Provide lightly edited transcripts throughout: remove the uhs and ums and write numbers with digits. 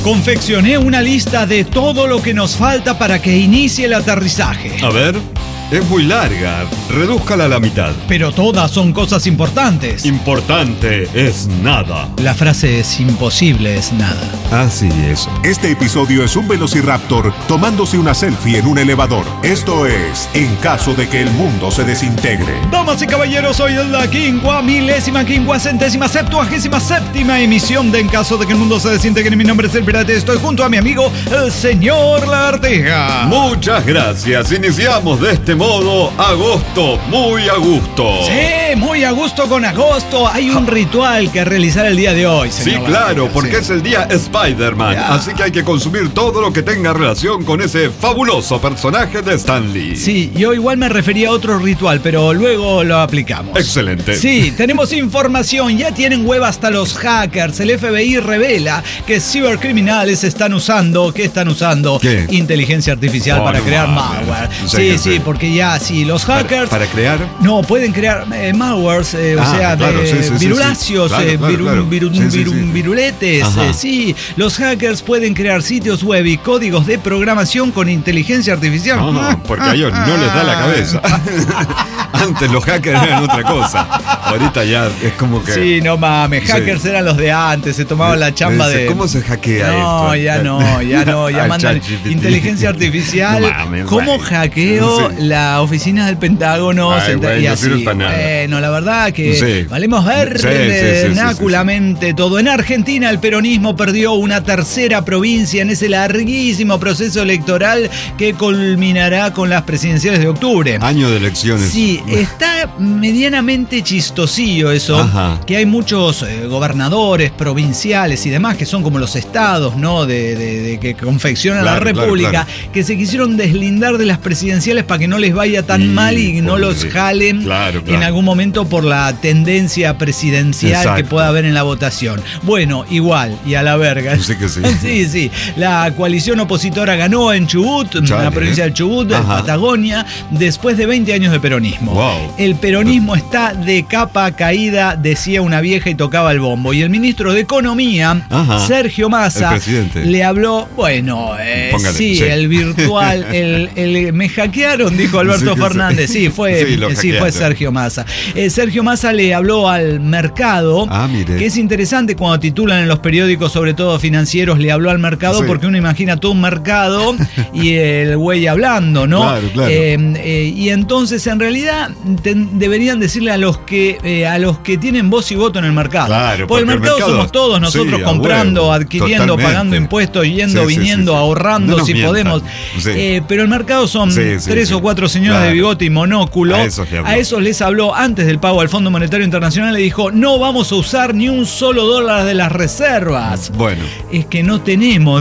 Confeccioné una lista de todo lo que nos falta para que inicie el aterrizaje. A ver, es muy larga. Redúzcala a la mitad. Pero todas son cosas importantes. Importante es nada. La frase es imposible es nada. Así es. Este episodio es un velociraptor tomándose una selfie en un elevador. Esto es En caso de que el mundo se desintegre. Damas y caballeros, hoy es la 50.057ª emisión de En caso de que el mundo se desintegre. Mi nombre es El Pirate. Estoy junto a mi amigo, el señor Larteja. Muchas gracias. Iniciamos de este modo agosto, muy a gusto. Sí, muy a gusto con agosto. Hay un ritual que realizar el día de hoy, señor. Sí, claro, Larteja, porque sí. es el día Spider-Man. Ya. Así que hay que consumir todo lo que tenga relación con ese fabuloso personaje de Stan Lee. Sí, yo igual me refería a otro ritual, pero luego lo aplicamos. Excelente. Sí, tenemos información. Ya tienen web hasta los hackers. El FBI revela que cibercriminales están usando... ¿Qué están usando? ¿Qué? Inteligencia artificial para no crear mames. malware. Sí, Sí, porque ya, sí, los hackers... ¿Para crear? No, pueden crear malwares, claro, sí, viruláceos, claro. viruletes. Ajá. Sí, los hackers pueden crear sitios web y códigos de programación con inteligencia artificial. No, porque a ellos no les da la cabeza. Antes los hackers eran otra cosa. Ahorita ya es como que... Sí, no mames, hackers Sí. eran los de antes, se tomaban la chamba de... ¿Cómo se hackea No, esto? ya Al mandan ChatGPT. inteligencia artificial. No mames, ¿Cómo güey. hackeo Sí. la oficina del Pentágono? Ay, güey, Y no así. sirve para nada. Bueno, la verdad que Sí. valemos ver Sí. vernáculamente todo. En Argentina el peronismo perdió una tercera provincia en ese larguísimo proceso electoral que culminará con las presidenciales de octubre. Año de elecciones. Sí, está medianamente chistosillo eso, Ajá. que hay muchos gobernadores provinciales y demás que son como los estados, ¿no? De que confeccionan Claro, la república, claro. que se quisieron deslindar de las presidenciales para que no les vaya tan Sí, mal y no pobre. los jalen Claro. en algún momento por la tendencia presidencial Exacto. que pueda haber en la votación. Bueno, igual, y a la verga. Sí que sí. Sí. La coalición opositora ganó en Chubut, en la Chale. provincia del Chubut, en Ajá. Patagonia, después de 20 años de peronismo. Wow. El peronismo está de capa caída, decía una vieja y tocaba el bombo. Y el ministro de Economía, Ajá. Sergio Massa, El presidente. le habló, bueno, Póngale, sí, sí. el virtual, me hackearon, dijo Alberto Sí, sí. Fernández. Sí, Sí, lo fue hackearon. Sergio Massa. Sergio Massa le habló al mercado, Ah, mire. que es interesante cuando titulan en los periódicos, sobre todo financieros, le habló al mercado, Sí. porque uno imagina todo un mercado y el güey hablando, ¿no? Claro. Y entonces, en realidad, deberían decirle a los que tienen voz y voto en el mercado. Claro, porque el mercado somos todos nosotros, sí, a comprando, huevo, adquiriendo, totalmente. pagando impuestos, yendo, Sí, sí, viniendo, sí, sí. ahorrando No nos si mientan. podemos. Sí. Pero el mercado son Sí, 3 sí. o 4 señores Claro. de bigote y monóculo. A esos le habló. A esos les habló antes del pago al Fondo Monetario Internacional. Le dijo: no vamos a usar ni un solo dólar de las reservas. Bueno. Es que no tenemos,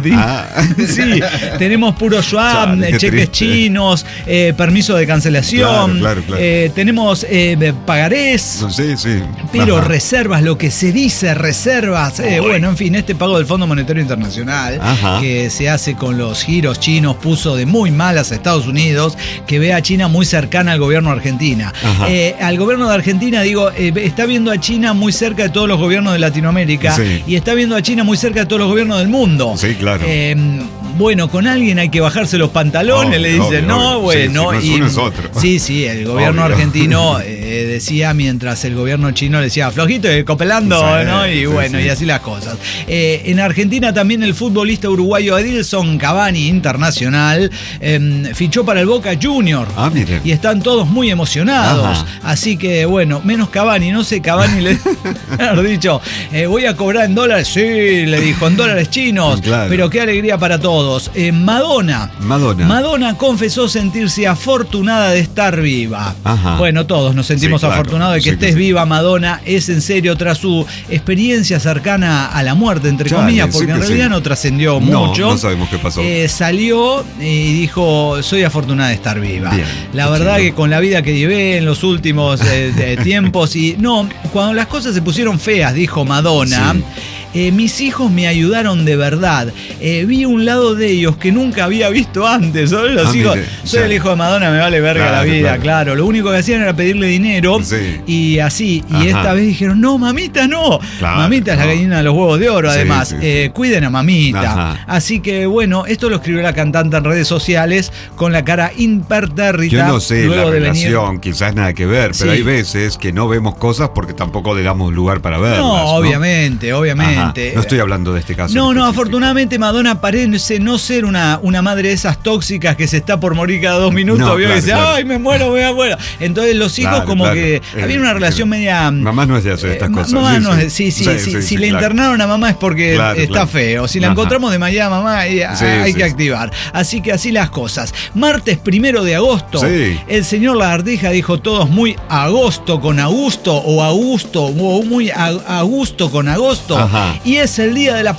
sí, tenemos puro swap, Chale, qué cheques triste. chinos, permiso de cancelación, Claro. tenemos pagarés. Sí. Pero Ajá. reservas, lo que se dice reservas, bueno, en fin, este pago del Fondo Monetario Internacional, Ajá. que se hace con los giros chinos, puso de muy malas a Estados Unidos, que ve a China muy cercana al gobierno de Argentina. Ajá. Al gobierno de Argentina, está viendo a China muy cerca de todos los gobiernos de Latinoamérica, Sí. y está viendo a China muy cerca de todos los gobiernos del mundo. Sí, claro. Bueno, con alguien hay que bajarse los pantalones, le dicen, Obvio, no, obvio. bueno. Sí, si no es uno, es otro. Sí, el gobierno Obvio. argentino decía, mientras el gobierno chino le decía, flojito y copelando, Sí, ¿no? Y sí, bueno, sí. y así las cosas. En Argentina también el futbolista uruguayo Edilson Cavani, internacional, fichó para el Boca Junior. Ah, mire. Y están todos muy emocionados. Ajá. Así que, bueno, menos Cavani, no sé, Cavani le haber dicho, voy a cobrar en dólares. Sí, le dijo, en dólares chinos. Claro. Pero qué alegría para todos. Madonna confesó sentirse afortunada de estar viva. Ajá. Bueno, todos nos sentimos Sí, claro. afortunados de que Sí, estés que sí. viva, Madonna. Es en serio, tras su experiencia cercana a la muerte, entre Chale, comillas, sí porque en que realidad sí. no trascendió mucho. No sabemos qué pasó. Salió y dijo, soy afortunada de estar viva. Bien, La qué verdad chido. que con la vida que llevé en los últimos tiempos, y no, cuando las cosas se pusieron feas, dijo Madonna, Sí. mis hijos me ayudaron de verdad. Vi un lado de ellos que nunca había visto antes. ¿Sabes? Los hijos, mire, soy el hijo de Madonna, me vale verga la vida, claro. Lo único que hacían era pedirle dinero y así. Y esta vez dijeron, no, mamita, no. Claro, mamita es la gallina de los huevos de oro, además. Cuiden a mamita. Así que bueno, esto lo escribió la cantante en redes sociales con la cara impertérrita. Yo no sé la relación, quizás nada que ver, pero hay veces que no vemos cosas porque tampoco le damos lugar para verlas. No, obviamente. No estoy hablando de este caso. No, afortunadamente Madonna parece no ser una madre de esas tóxicas que se está por morir cada 2 minutos, y dice, ay, me muero. Entonces los hijos que había una relación media... Mamá no es de hacer estas cosas. Mamá no es, si le internaron a mamá es porque está feo. Si la encontramos de mañana, mamá, hay que activar. Así que así las cosas. Martes 1 de agosto, el señor Lagartija dijo todos muy agosto con Augusto o muy a gusto con agosto. Y es el día de la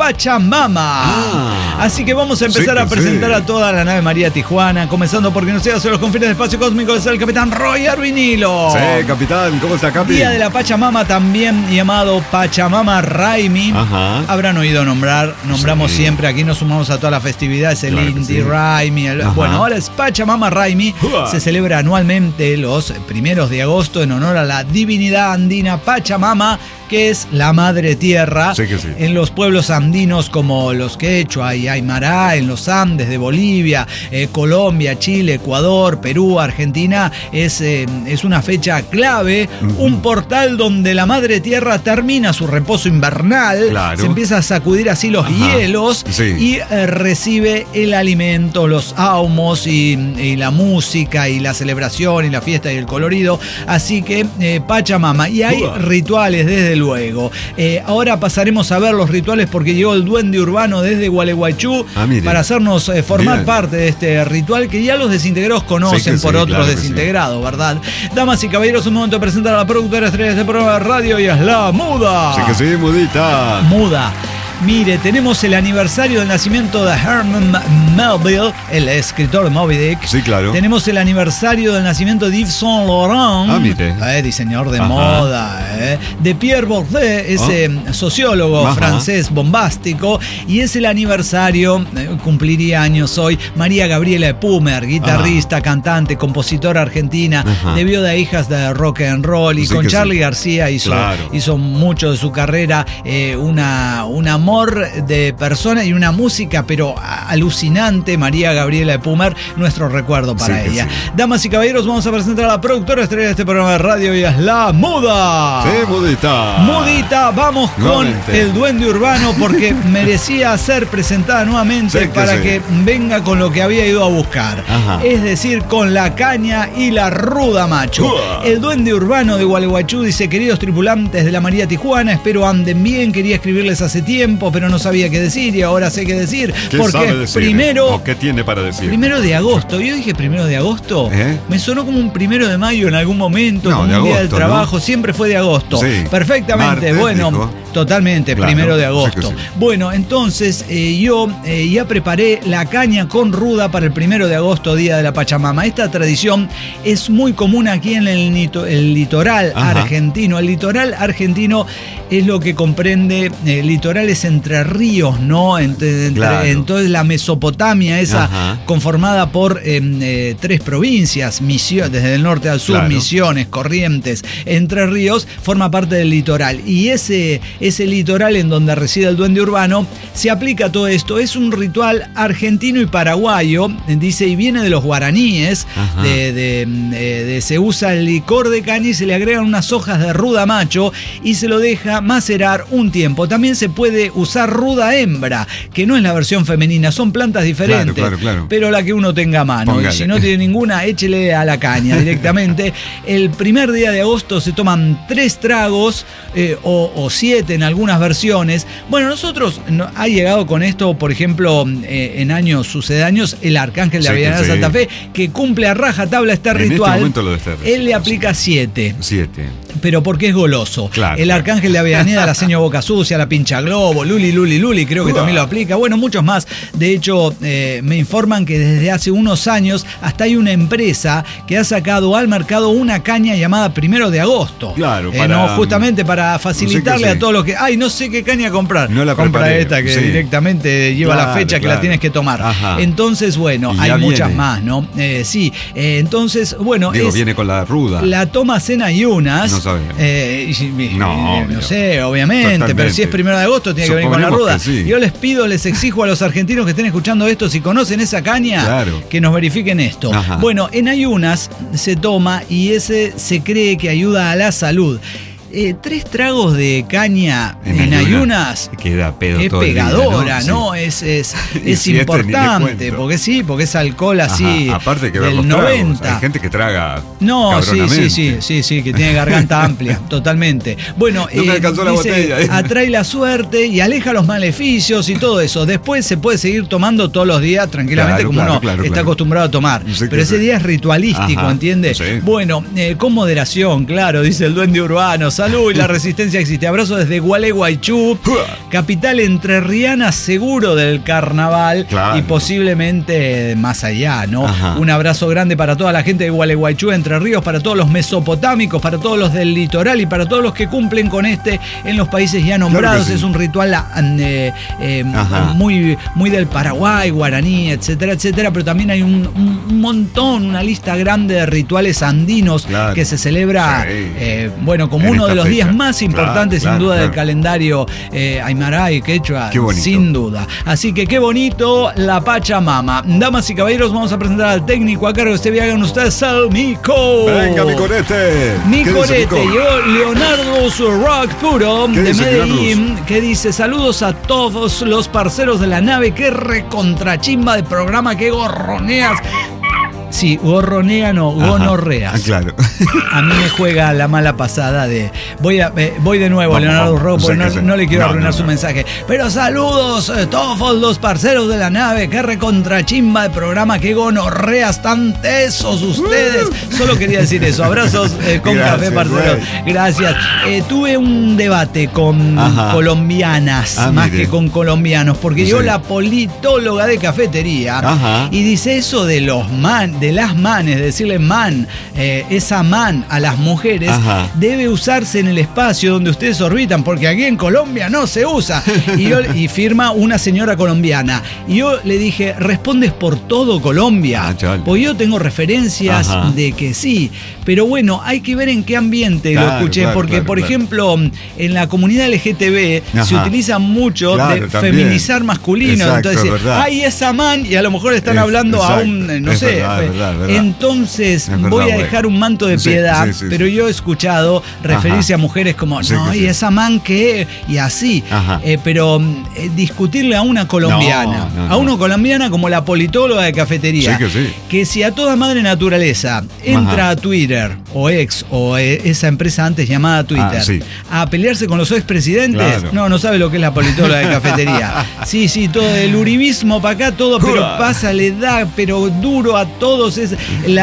Pachamama. Así que vamos a empezar a presentar a toda la nave María Tijuana, comenzando porque nos llega sobre los confines del espacio cósmico, es el capitán Roy Arvinilo. Sí, capitán, ¿cómo está, capi? Día de la Pachamama, también llamado Pachamama Raimi. Habrán oído nombramos siempre, aquí nos sumamos a todas las festividades, el Inti Raimi. Bueno, ahora es Pachamama Raimi. Se celebra anualmente los 1 de agosto en honor a la divinidad andina Pachamama, que es la madre tierra. En los pueblos andinos como los quechua y aymara, en los Andes de Bolivia, Colombia, Chile, Ecuador, Perú, Argentina, es una fecha clave, un portal donde la madre tierra termina su reposo invernal, se empieza a sacudir así los hielos y recibe el alimento, los ahumos y la música y la celebración y la fiesta y el colorido. Así que Pachamama, y hay rituales desde luego. Ahora pasaremos a ver los rituales porque llegó el duende urbano desde Gualeguaychú para hacernos formar parte de este ritual que ya los desintegrados conocen por otros desintegrados, ¿verdad? Damas y caballeros, un momento de presentar a la productora estrella de este programa de radio, y es la Muda. Mudita. Muda. Mire, tenemos el aniversario del nacimiento de Herman Melville, el escritor de Moby Dick. Sí, claro. Tenemos el aniversario del nacimiento de Yves Saint Laurent, diseñador de moda. De Pierre Bourdieu, ese sociólogo francés bombástico. Y es el aniversario, cumpliría años hoy, María Gabriela Epumer, guitarrista, cantante, compositora argentina, de viuda hijas de rock and roll. Y con Charly García hizo mucho de su carrera, un amor de persona y una música pero alucinante. María Gabriela Epumer, nuestro recuerdo para ella. Damas y caballeros, vamos a presentar a la productora estrella de este programa de radio, y es la Muda. Sí, Mudita. Mudita, vamos con el duende urbano porque merecía ser presentada nuevamente para que venga con lo que había ido a buscar. Es decir, con la caña y la ruda, macho. El duende urbano de Gualeguaychú dice: queridos tripulantes de la María Tijuana, espero anden bien. Quería escribirles hace tiempo, pero no sabía qué decir y ahora sé qué decir. ¿Qué porque sabe decir? Primero, ¿qué tiene para decir? 1 de agosto. Yo dije 1 de agosto. Me sonó como un 1 de mayo en algún momento, como un día del trabajo. Siempre fue de agosto. Perfectamente. Martes, dijo. Totalmente, claro, 1 de agosto. Bueno, entonces yo ya preparé la caña con ruda para el 1 de agosto, día de la Pachamama. Esta tradición es muy común aquí en el litoral argentino. El litoral argentino es lo que comprende litorales entre ríos, ¿no? Entonces la Mesopotamia, esa conformada por 3 provincias, desde el norte al sur, Misiones, Corrientes, Entre Ríos, forma parte del litoral. Y ese litoral en donde reside el duende urbano, se aplica todo esto. Es un ritual argentino y paraguayo, dice, y viene de los guaraníes. Se usa el licor de caña y se le agregan unas hojas de ruda macho y se lo deja macerar un tiempo. También se puede usar ruda hembra, que no es la versión femenina, son plantas diferentes, pero la que uno tenga a mano. Póngale. Y si no tiene ninguna, échele a la caña directamente. El 1 día de agosto se toman 3 tragos o 7 en algunas versiones. Bueno, nosotros ha llegado con esto, por ejemplo, en años sucedáneos, el Arcángel de Avellaneda de Santa Fe, que cumple a rajatabla este ritual. Él le aplica 7. Pero porque es goloso. El Arcángel de Avellaneda, la seño Boca Sucia, la Pincha Globo, Luli, creo que también lo aplica. Bueno, muchos más. De hecho, me informan que desde hace unos años hasta hay una empresa que ha sacado al mercado una caña llamada 1 de agosto. Justamente para facilitarle a todos los que, no sé qué caña comprar. No la compra preparé, esta que sí. directamente lleva la fecha que la tienes que tomar. Ajá. Entonces, bueno, Y hay ya muchas viene. más, ¿no? Sí, entonces, bueno. Viene con la ruda. La tomas en ayunas. No sabe. No sé, obviamente, Totalmente. pero si es 1 de agosto tiene que venir con la Suponemos ruda. que sí. Yo les pido, les exijo a los argentinos que estén escuchando esto, si conocen esa caña, Claro. que nos verifiquen esto. Ajá. Bueno, en ayunas se toma y ese se cree que ayuda a la salud. 3 tragos de caña en ayunas queda pedo es todo el día, pegadora, ¿no? ¿no? Es si importante, porque es alcohol así. Ajá, aparte que ver del los tragos. 90. Hay gente que traga No, cabronamente. sí, que tiene garganta amplia, totalmente. Bueno, No me alcanzó la botella. Atrae la suerte y aleja los maleficios y todo eso. Después se puede seguir tomando todos los días tranquilamente, Claro, como uno está acostumbrado a tomar. Sí, pero ese día es ritualístico, Ajá, ¿entiendes? sí. Bueno, con moderación, claro, dice el duende urbano. Salud y la resistencia existe. Abrazo desde Gualeguaychú, capital entrerriana, seguro del carnaval, Claro. y posiblemente más allá, ¿no? Ajá. Un abrazo grande para toda la gente de Gualeguaychú, Entre Ríos, para todos los mesopotámicos, para todos los del litoral y para todos los que cumplen con en los países ya nombrados. Claro que sí. Es un ritual muy, muy del Paraguay, guaraní, etcétera, etcétera, pero también hay un montón, una lista grande de rituales andinos, Claro. que se celebra, Sí. como En uno de esta los días fecha. más importantes, Claro, sin duda, del claro. calendario aymara y quechua, Qué bonito. sin duda. Así que qué bonito la Pachamama. Damas y caballeros, vamos a presentar al técnico a cargo de este viaje con ustedes, el Mico. Venga, mi corete. Mi ¿Qué dice, corete, Mico? yo, Leonardo Rock Puro, ¿Qué de dice, Medellín, que dice: saludos a todos los parceros de la nave, qué recontrachimba de programa, qué gorroneas. Sí, gorronea no, gonorreas. Claro. A mí me juega la mala pasada de... Voy de nuevo, Vamos, Leonardo vamos. Rock, porque Sí. no le quiero No, arruinar no, su no. mensaje. Pero saludos, todos los parceros de la nave, qué recontrachimba de programa, qué gonorreas tan tesos ustedes. Solo quería decir eso. Abrazos con Gracias, café, parceros. güey. Gracias. Tuve un debate con Ajá. colombianas, más mire. que con colombianos, porque Sí. yo, la politóloga de cafetería, Ajá. y dice eso de las manes, decirle man, esa man a las mujeres, Ajá. debe usarse en el espacio donde ustedes orbitan, porque aquí en Colombia no se usa. Y firma una señora colombiana. Y yo le dije, ¿respondes por todo Colombia? Chale. Pues yo tengo referencias Ajá. de que sí. Pero bueno, hay que ver en qué ambiente lo Claro, escuché, claro, porque, claro, por claro. ejemplo, en la comunidad LGTB se Ajá. utiliza mucho Claro, de también. feminizar masculino. Exacto, Entonces, verdad. ay, esa man, y a lo mejor están hablando a Exacto. un, no Es sé. verdad, verdad. Entonces, Es verdad, voy a güey. dejar un manto de Sí, piedad, sí, pero yo he escuchado referirse Ajá. a mujeres como, Sí, no, que y sí. esa man que, y así. Ajá. Pero discutirle a una colombiana, No, a una colombiana como la politóloga de cafetería, Sí, que sí. que si a toda madre naturaleza entra Ajá. a Twitter, o ex, o esa empresa antes llamada Twitter, Sí. a pelearse con los expresidentes, Claro. no sabe lo que es la politóloga de cafetería. Sí, todo el uribismo para acá, todo, pero pasa, le da, pero duro a todos. Es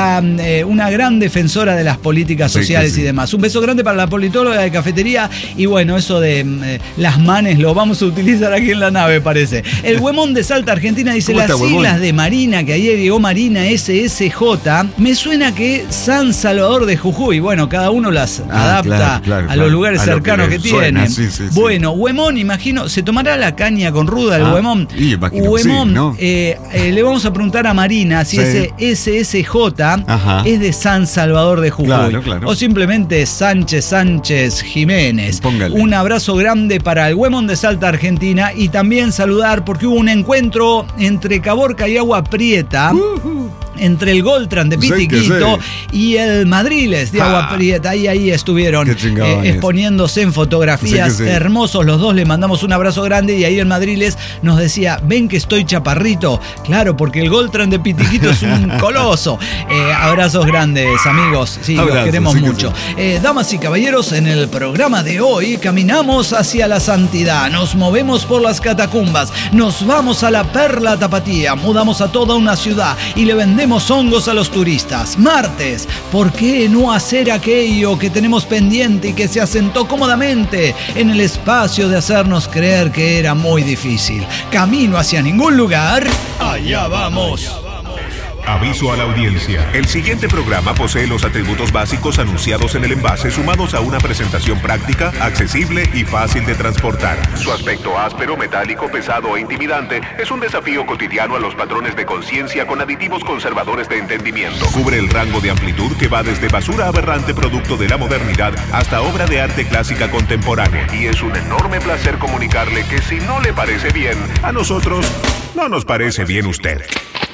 una gran defensora de las políticas Sí, que sociales sí. y demás. Un beso grande para la politóloga de cafetería. Y bueno, eso de las manes lo vamos a utilizar aquí en la nave, parece. El Huemón de Salta, Argentina, dice: ¿Cómo las está, siglas Huemón? de Marina, que ayer llegó Marina SSJ, me suena que San Salvador de Jujuy. Bueno, cada uno las adapta claro, a los lugares a lo cercanos que que le suena, tienen. sí. Bueno, Huemón, imagino, ¿se tomará la caña con ruda el Huemón? Y imagino que Huemón, sí, ¿no? le vamos a preguntar a Marina si Sí. ese SSJ Ajá. es de San Salvador de Jujuy. Claro. O simplemente Sánchez Jiménez. Póngale. Un abrazo grande para el Huemón de Salta, Argentina. Y también saludar porque hubo un encuentro entre Caborca y Agua Prieta. Entre el Goltran de Sí, que Pitiquito sí. y el Madriles de Agua Prieta. Ahí estuvieron Qué chingones. exponiéndose en fotografías Sí, que sí. hermosos los dos. Le mandamos un abrazo grande y ahí el Madriles nos decía: ven que estoy chaparrito. Claro, porque el Goltran de Pitiquito es un coloso. Abrazos grandes, amigos. Sí, los Abrazos, queremos sí que mucho. Damas y caballeros, en el programa de hoy caminamos hacia la santidad, nos movemos por las catacumbas, nos vamos a la Perla Tapatía, mudamos a toda una ciudad y le vendemos hongos a los turistas. Martes, ¿por qué no hacer aquello que tenemos pendiente y que se asentó cómodamente en el espacio de hacernos creer que era muy difícil? Camino hacia ningún lugar, allá vamos. Aviso a la audiencia. El siguiente programa posee los atributos básicos anunciados en el envase, sumados a una presentación práctica, accesible y fácil de transportar. Su aspecto áspero, metálico, pesado e intimidante es un desafío cotidiano a los patrones de conciencia con aditivos conservadores de entendimiento. Cubre el rango de amplitud que va desde basura aberrante producto de la modernidad hasta obra de arte clásica contemporánea. Y es un enorme placer comunicarle que si no le parece bien, a nosotros no nos parece bien usted.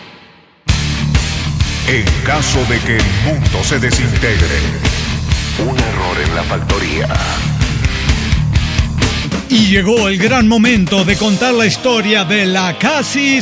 En caso de que el mundo se desintegre, un error en la factoría. Y llegó el gran momento de contar la historia de la Casi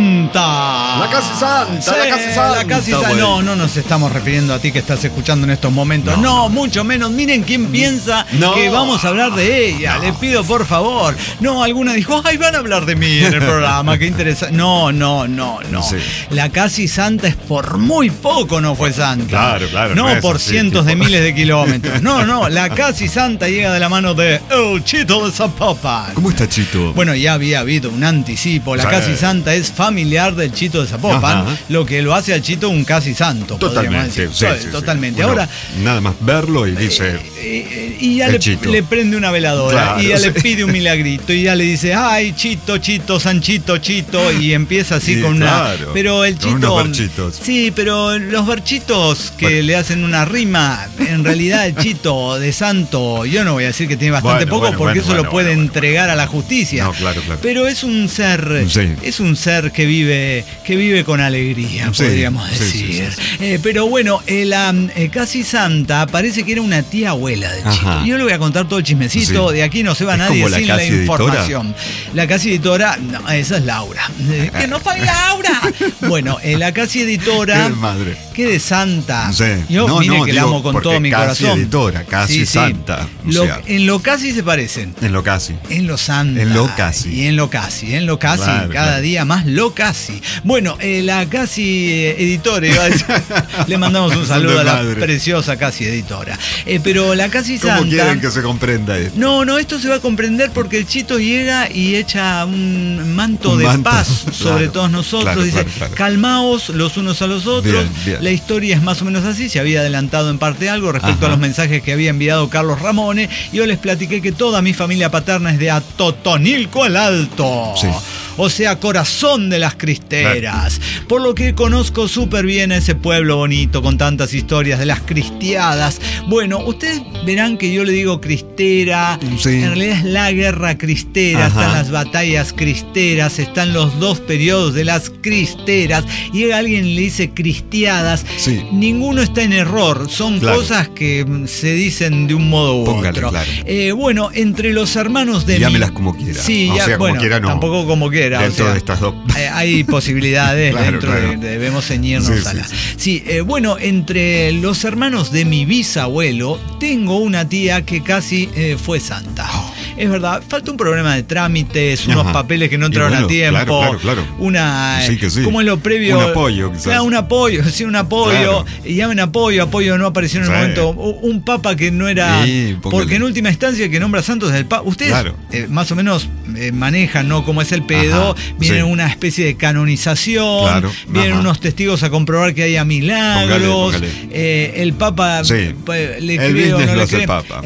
Santa. La Casi Santa, Sí, la Casi Santa. La Casi Santa. Bueno. No nos estamos refiriendo a ti que estás escuchando en estos momentos. No, mucho menos. Miren quién piensa que vamos a hablar de ella. Les pido por favor. No, alguna dijo, ay, van a hablar de mí en el programa. Qué interesante. No. Sí. La Casi Santa es por muy poco no fue santa. Claro. No es por así, cientos de tipo. miles de kilómetros. No. La Casi Santa llega de la mano de El Chito de Zapopan. ¿Cómo está Chito? Bueno, ya había habido un anticipo. La Sí. Casi Santa es familiar del Chito de Zapopan, Ajá. lo que lo hace al Chito un casi santo. podríamos Totalmente. decir. Sí. Totalmente. Uno Ahora, nada más verlo y dice. y ya el Chito. le prende una veladora, Claro, y ya le sí. pide un milagrito, y ya le dice, ay, Chito, Sanchito, Chito, y empieza así Sí, con una. claro, Pero el con Chito. unos verchitos. Sí, pero los verchitos que Bueno. le hacen una rima, en realidad el Chito de santo, yo no voy a decir que tiene bastante Bueno, poco, bueno, porque bueno, eso lo bueno, puede bueno, entregar a la justicia. No, claro. Pero es un ser, Sí. es un ser que vive con alegría, Sí, podríamos sí, decir. sí. Pero bueno, la Casi Santa parece que era una tía abuela del Chito. Ajá. Yo le voy a contar todo el chismecito, Sí. de aquí no se va ¿Es nadie como la sin la Casi editora? información. La Casi editora, no, esa es Laura. ¡Que no fue Laura! Bueno, la Casi editora, Qué madre. qué de santa. Sí. Yo No, mire no, que la digo, amo con porque todo mi Casi corazón. editora, Casi Santa, o sea. En lo Casi se parecen. En lo Casi. En lo santa. En lo Casi. Y en lo Casi, Claro, cada claro. día más lo Casi. Bueno, la Casi editora, iba a decir, le mandamos un saludo de a la madre. preciosa Casi editora. Pero la Casi ¿Cómo Santa. quieren que se comprenda esto? No, esto se va a comprender porque el Chito llega y echa un manto Un de manto, paz sobre claro, todos nosotros. claro, Dice, claro. calmaos los unos a los otros. Bien. La historia es más o menos así. Se había adelantado en parte algo respecto Ajá. a los mensajes que había enviado Carlos Ramone. Yo les platiqué que toda mi familia paterna es de Atotonilco el Alto. Sí. O sea, corazón de las cristeras. Por lo que conozco súper bien ese pueblo bonito con tantas historias de las cristiadas. Bueno, ustedes verán que yo le digo cristera. Sí. En realidad es la guerra cristera. Ajá. Están las batallas cristeras. Están los dos periodos de las cristeras. Y llega alguien y le dice cristiadas. Sí. Ninguno está en error. Son Claro. cosas que se dicen de un modo u Póngale, otro. claro. Bueno, entre los hermanos de Llámelas como quiera. Sí, O ya, sea, como bueno, quiera no. tampoco como quiera. o Dentro sea, de estas dos. hay posibilidades Claro, dentro claro. debemos ceñirnos Sí, a la. sí, Sí, bueno, entre los hermanos de mi bisabuelo, tengo una tía que casi fue santa. Es verdad, falta un problema de trámites, unos Ajá. papeles que no Y entraron bueno, a tiempo. claro. Una. Sí que sí. ¿Cómo es lo previo? Un apoyo, quizás. Un apoyo, sí, un apoyo. Claro. Y llamen apoyo no apareció en el Sí. momento. Un papa que no era. Sí, póngale. Porque en última instancia el que nombra santos es el papa. Ustedes Claro. más o menos manejan, ¿no? Cómo es el pedo. Ajá, Viene sí. una especie de canonización. Claro, Vienen ajá. unos testigos a comprobar que haya milagros. Póngale. El papa Sí. le El cree o business no lo le hace cree. el papa.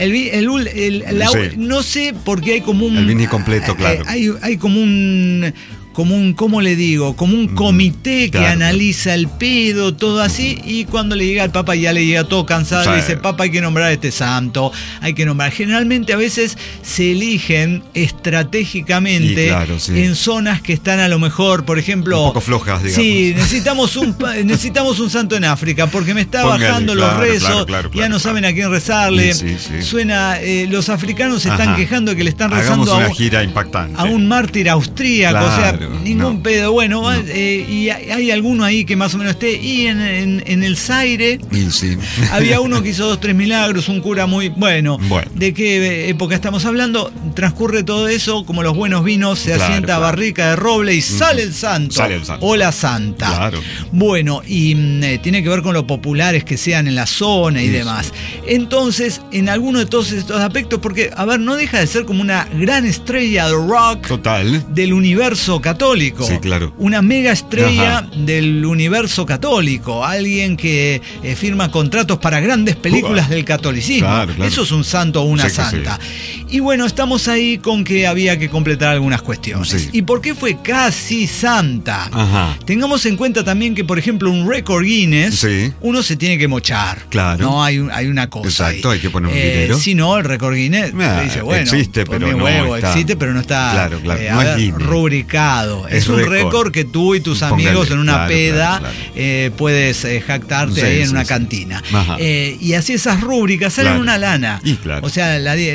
Sí. No sé porque hay como un. El business completo, claro. Hay como un. ¿Cómo le digo? Como un comité que claro. analiza el pedo, todo así, y cuando le llega al Papa ya le llega todo cansado, Sí. le dice, Papa, hay que nombrar a este santo, hay que nombrar. Generalmente a veces se eligen estratégicamente Y claro, sí. en zonas que están a lo mejor, por ejemplo... Un poco flojas, digamos. Sí, necesitamos un santo en África, porque me está Póngale, bajando los claro, rezos, claro, ya no saben a quién rezarle. Sí. Suena, los africanos se están Ajá. quejando que le están Hagamos rezando una gira impactante. a un mártir austríaco, o sea, Claro, ningún no. pedo. Bueno, No. y hay alguno ahí que más o menos esté. Y en el Zaire Y sí. había uno que hizo 2, 3 milagros, un cura muy bueno. Bueno. ¿De qué época estamos hablando? Transcurre todo eso, como los buenos vinos, se Claro, asienta claro. barrica de roble y sale el santo. Sale el santo. O la santa. Claro. Bueno, y tiene que ver con lo populares que sean en la zona y Eso. demás. Entonces, en alguno de todos estos aspectos, porque, a ver, no deja de ser como una gran estrella de rock Total. del universo católico. Sí, claro. Una mega estrella del universo católico. Alguien que firma contratos para grandes películas del catolicismo. Claro, claro. Eso es un santo o una santa. Sí. Y bueno, estamos ahí con que había que completar algunas cuestiones. Sí. ¿Y por qué fue casi santa? Ajá. Tengamos en cuenta también que, por ejemplo, un récord Guinness, uno se tiene que mochar. Claro. No hay una cosa. Exacto, ahí. hay que poner un dinero. Si no, el récord Guinness dice, bueno, existe, pero no está. Existe, pero no está no es rubricado. Es un récord que tú y tus amigos en una peda puedes jactarte ahí en una cantina. Y así esas rúbricas salen una lana. O sea,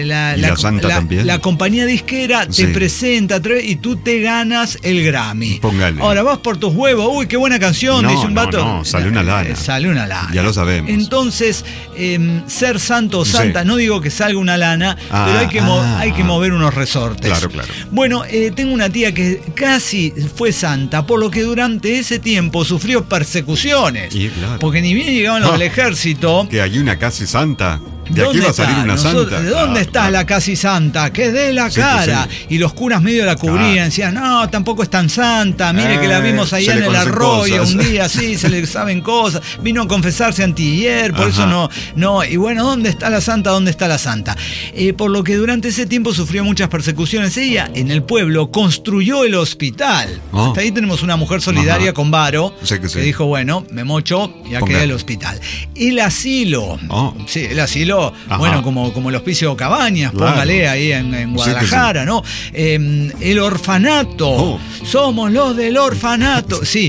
la compañía disquera te presenta y tú te ganas el Grammy. Póngale. Ahora vas por tus huevos, uy, qué buena canción, dice un vato. No, sale una lana. Sale una lana. Ya lo sabemos. Entonces, ser santo o santa, no digo que salga una lana, pero hay que mover unos resortes. Claro. Bueno, tengo una tía que casi fue santa, por lo que durante ese tiempo sufrió persecuciones. Porque ni bien llegaban los del ejército. Que hay una casi santa. De aquí va a salir una santa. ¿De dónde está la casi santa? Que dé la cara. Y los curas medio la cubrían, decían, no, tampoco es tan santa, mire que la vimos allá en el arroyo un día, sí, se le saben cosas, vino a confesarse antier, por eso no, y bueno, ¿dónde está la santa? ¿Dónde está la santa? Por lo que durante ese tiempo sufrió muchas persecuciones. Ella, en el pueblo, construyó el hospital. Hasta ahí tenemos una mujer solidaria con varo, que dijo, bueno, me mocho y ya queda el hospital. El asilo, sí, el asilo, bueno, como el hospicio Cabañas, póngale ahí en Guadalajara, ¿no? El orfanato, somos los del orfanato, sí,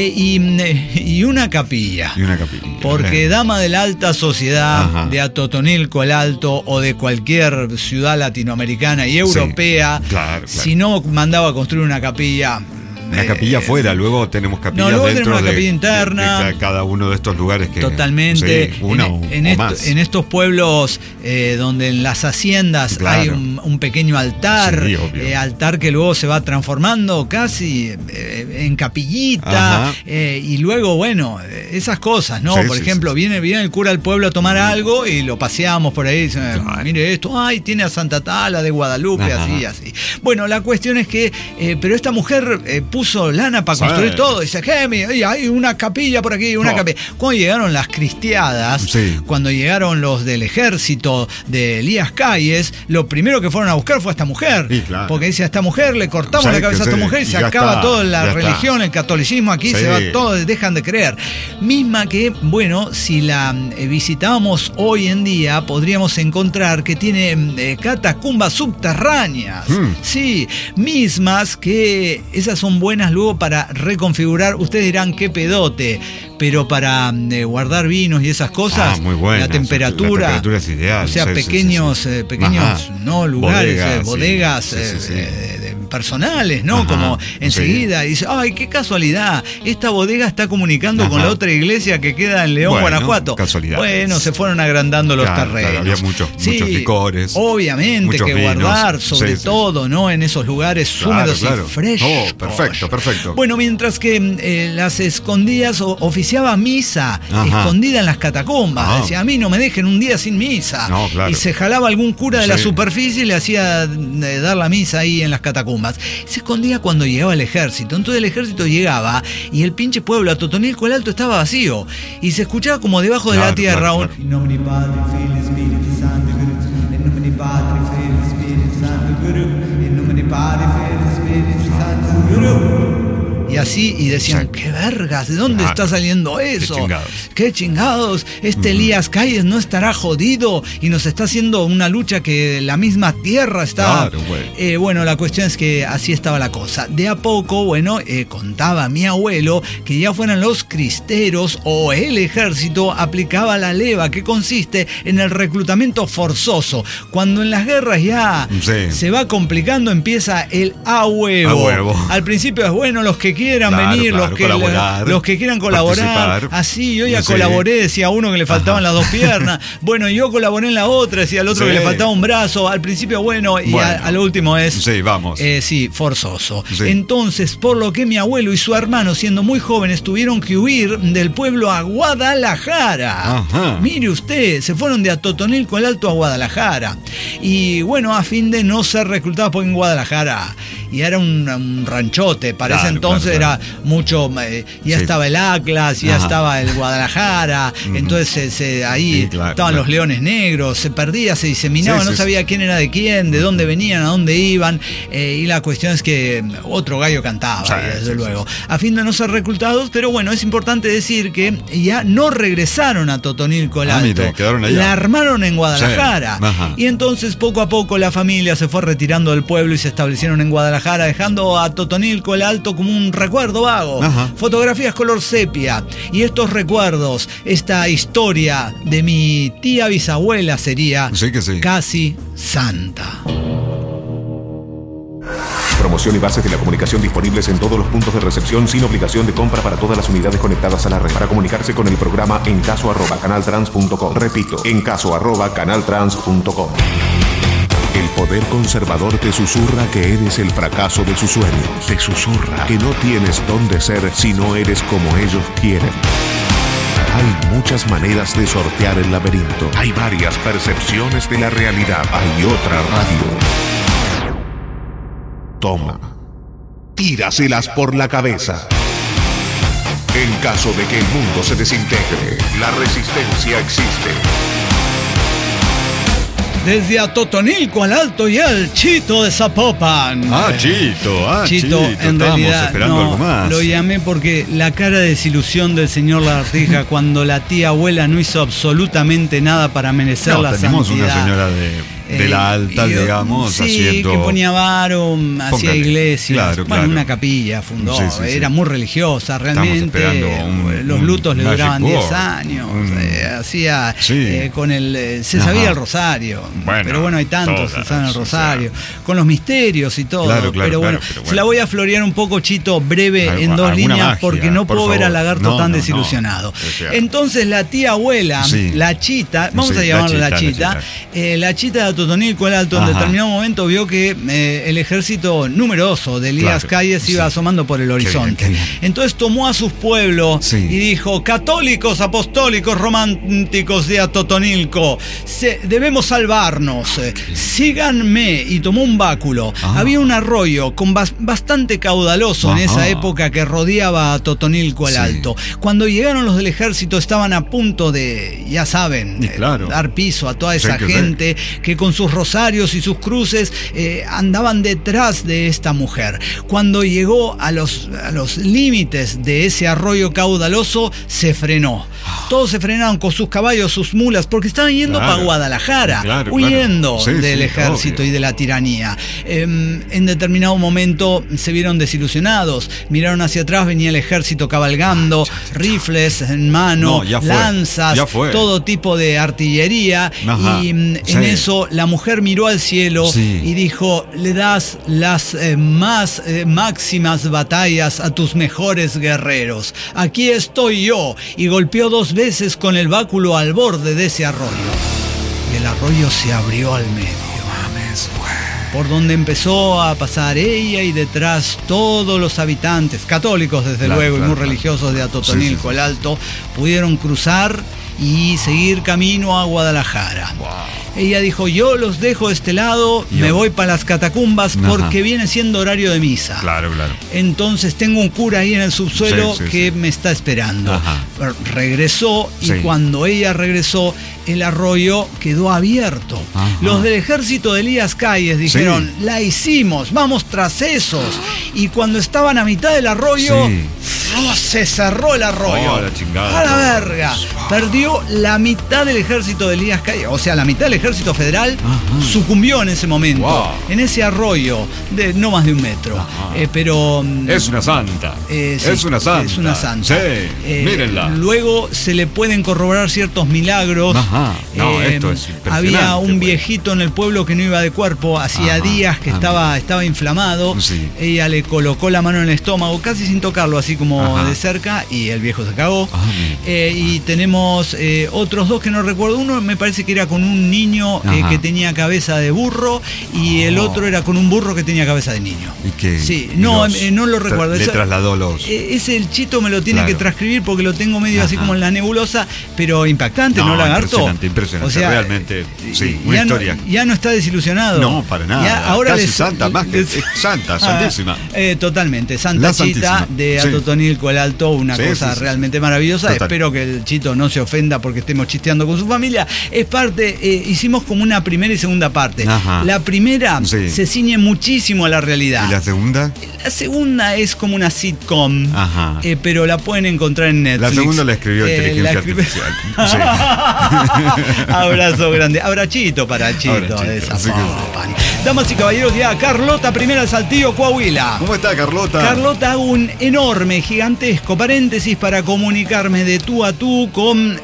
y una capilla. Porque dama de la alta sociedad de Atotonilco el Alto o de cualquier ciudad latinoamericana y europea, si no mandaba a construir una capilla. Una capilla afuera, luego tenemos capillas dentro una capilla interna de cada uno de estos lugares que totalmente en estos pueblos donde en las haciendas hay un pequeño altar, altar que luego se va transformando casi en capillita, y luego bueno, esas cosas, ¿no? Por ejemplo, viene el cura al pueblo a tomar algo y lo paseamos por ahí, mire esto, tiene a Santa Tala de Guadalupe, así. Bueno, la cuestión es que pero esta mujer puso lana para construir todo. Dice, hay una capilla por aquí, una capilla. Cuando llegaron las cristiadas, cuando llegaron los del ejército de Elías Calles, lo primero que fueron a buscar fue a esta mujer. Porque dice, a esta mujer le cortamos la cabeza a esta mujer y se acaba toda la religión, el catolicismo aquí, se va todo, dejan de creer. Misma que, bueno, si la visitábamos hoy en día, podríamos encontrar que tiene catacumbas subterráneas. Sí, mismas que esas son buenas luego para reconfigurar. Ustedes dirán qué pedote, pero para guardar vinos y esas cosas, muy buena, la temperatura es ideal. O sea, pequeños no lugares, bodegas personales, ¿no? Como enseguida dice, qué casualidad, esta bodega está comunicando con la otra iglesia que queda en León, Guanajuato. Bueno, se fueron agrandando los terrenos. Había muchos licores. Obviamente que vinos, guardar, sobre todo, ¿no? En esos lugares húmedos y frescos. Perfecto. Bueno, mientras que las escondidas oficiaba misa escondida en las catacumbas. Decía, a mí no me dejen un día sin misa. Y se jalaba algún cura de la superficie y le hacía dar la misa ahí en las catacumbas. Se escondía cuando llegaba el ejército. Entonces el ejército llegaba y el pinche pueblo a Atotonilco el Alto estaba vacío. Y se escuchaba como debajo de la tierra In nomine Patri, Filii, Spiritus Sancti, in nomine Patri, Filii, Spiritus Sancti, in nomine Patri, Filii, Spiritus Sancti. Y así, y decían, qué vergas, ¿de dónde está saliendo eso? Qué chingados, Elías Calles no estará jodido y nos está haciendo una lucha que la misma tierra está. Bueno, la cuestión es que así estaba la cosa. De a poco, contaba mi abuelo que ya fueran los cristeros o el ejército, aplicaba la leva, que consiste en el reclutamiento forzoso. Cuando en las guerras ya se va complicando, empieza el a huevo. Al principio es los que quieran venir, los que quieran colaborar. Así, yo ya colaboré, decía uno que le faltaban las dos piernas. Bueno, yo colaboré en la otra, decía el otro que le faltaba un brazo. Al principio, y a lo último es... Sí, vamos. Forzoso. Sí. Entonces, por lo que mi abuelo y su hermano, siendo muy jóvenes, tuvieron que huir del pueblo a Guadalajara. Ajá. Mire usted, se fueron de Atotonilco el Alto a Guadalajara. Y bueno, a fin de no ser reclutados, porque en Guadalajara y era un ranchote, para ese entonces era mucho, estaba el Atlas, ya estaba el Guadalajara, entonces ahí estaban los Leones Negros, se perdía, se diseminaba, no sabía quién era de quién, de dónde venían, a dónde iban, y la cuestión es que otro gallo cantaba, desde luego. A fin de no ser reclutados, pero bueno, es importante decir que ya no regresaron a Totonilco el Alto, quedaron allá. La armaron en Guadalajara, y entonces poco a poco la familia se fue retirando del pueblo y se establecieron en Guadalajara, dejando a Totonilco el Alto como un recuerdo vago. Fotografías color sepia. Y estos recuerdos, esta historia de mi tía bisabuela sería casi santa. Promoción y bases de la comunicación disponibles en todos los puntos de recepción sin obligación de compra para todas las unidades conectadas a la red. Para comunicarse con el programa encaso@canaltrans.com. Repito, encaso@canaltrans.com. El poder conservador te susurra que eres el fracaso de sus sueños. Te susurra que no tienes dónde ser si no eres como ellos quieren. Hay muchas maneras de sortear el laberinto. Hay varias percepciones de la realidad. Hay otra radio. Toma. Tíraselas por la cabeza. En caso de que el mundo se desintegre, la resistencia existe. Desde Atotonilco al Alto y al Chito de Zapopan. Chito, en realidad esperando algo más. Lo llamé porque la cara de desilusión del señor Lagartija cuando la tía abuela no hizo absolutamente nada para merecer la tenemos santidad. Una señora de la alta, digamos, haciendo... que ponía varo, hacía iglesias, una capilla fundó, era muy religiosa, realmente, los lutos le duraban 10 años, hacía con se sabía el rosario, pero bueno, hay tantos que saben el rosario, con los misterios y todo, pero bueno, se la voy a florear un poco, Chito, breve, en 2 líneas, magia, porque no puedo ver al lagarto tan desilusionado. Entonces la tía abuela, la Chita, vamos a llamarla la Chita de Totonilco el Alto, en determinado momento vio que el ejército numeroso de Elías Calles iba asomando por el horizonte. Qué bien. Entonces tomó a sus pueblos y dijo: católicos, apostólicos, románticos de Totonilco, debemos salvarnos, síganme. Y tomó un báculo. Había un arroyo bastante caudaloso en esa época que rodeaba a Totonilco el Alto. Cuando llegaron los del ejército estaban a punto de, ya saben, dar piso a toda esa gente que con sus rosarios y sus cruces andaban detrás de esta mujer. Cuando llegó a los límites de ese arroyo caudaloso, se frenó. Todos se frenaron con sus caballos, sus mulas, porque estaban yendo para Guadalajara, huyendo del ejército y de la tiranía. En determinado momento se vieron desilusionados, miraron hacia atrás, venía el ejército cabalgando, rifles en mano, lanzas, todo tipo de artillería, y en eso la mujer miró al cielo y dijo: le das las máximas batallas a tus mejores guerreros. Aquí estoy yo. Y golpeó 2 veces con el báculo al borde de ese arroyo. Y el arroyo se abrió al medio. Por donde empezó a pasar ella y detrás todos los habitantes, católicos desde luego y muy religiosos de Atotonilco el Alto, pudieron cruzar y seguir camino a Guadalajara. Ella dijo: yo los dejo de este lado, me voy para las catacumbas porque viene siendo horario de misa. Entonces tengo un cura ahí en el subsuelo que me está esperando. Regresó y cuando ella regresó, el arroyo quedó abierto. Los del ejército de Elías Calles dijeron: la hicimos, vamos tras esos. Y cuando estaban a mitad del arroyo, Se cerró el arroyo. La chingada. A la verga. Perdió la mitad del ejército de Elías Calles. O sea, la mitad del ejército federal sucumbió en ese momento. Wow. En ese arroyo de no más de 1 metro. Pero. Es una santa. Sí, es una santa. Es una santa. Sí, mírenla. Luego se le pueden corroborar ciertos milagros. Ajá. No, esto es impresionante. Había un viejito en el pueblo que no iba de cuerpo. Hacía días que estaba inflamado. Sí. Ella le colocó la mano en el estómago, casi sin tocarlo, así como de cerca, y el viejo se cagó. Y tenemos otros 2 que no recuerdo. Uno me parece que era con un niño que tenía cabeza de burro, y el otro era con un burro que tenía cabeza de niño. ¿Y qué? Sí, no lo recuerdo. Le trasladó los... Ese el Chito me lo tiene que transcribir porque lo tengo medio así como en la nebulosa, pero impactante, ¿no, Lagarto? Impresionante, o sea, realmente, sí, una historia. Ya no está desilusionado. No, para nada. Ya, ahora casi santa, más que santa, santísima. Totalmente, Santa La Chita Santísima. de Atotonilco el Alto, una cosa realmente maravillosa. Total. Espero que el Chito no se ofenda porque estemos chisteando con su familia. Es parte, hicimos como una primera y segunda parte. La primera se ciñe muchísimo a la realidad. ¿Y la segunda? La segunda es como una sitcom, pero la pueden encontrar en Netflix. La segunda la escribió Inteligencia Artificial. Abrazo grande. Abrachito para Chito. De Zapopan. Damas y caballeros, ya Carlota Primera de Saltillo, Coahuila. ¿Cómo está, Carlota? Carlota, hago un enorme, gigantesco paréntesis para comunicarme de tú a tú con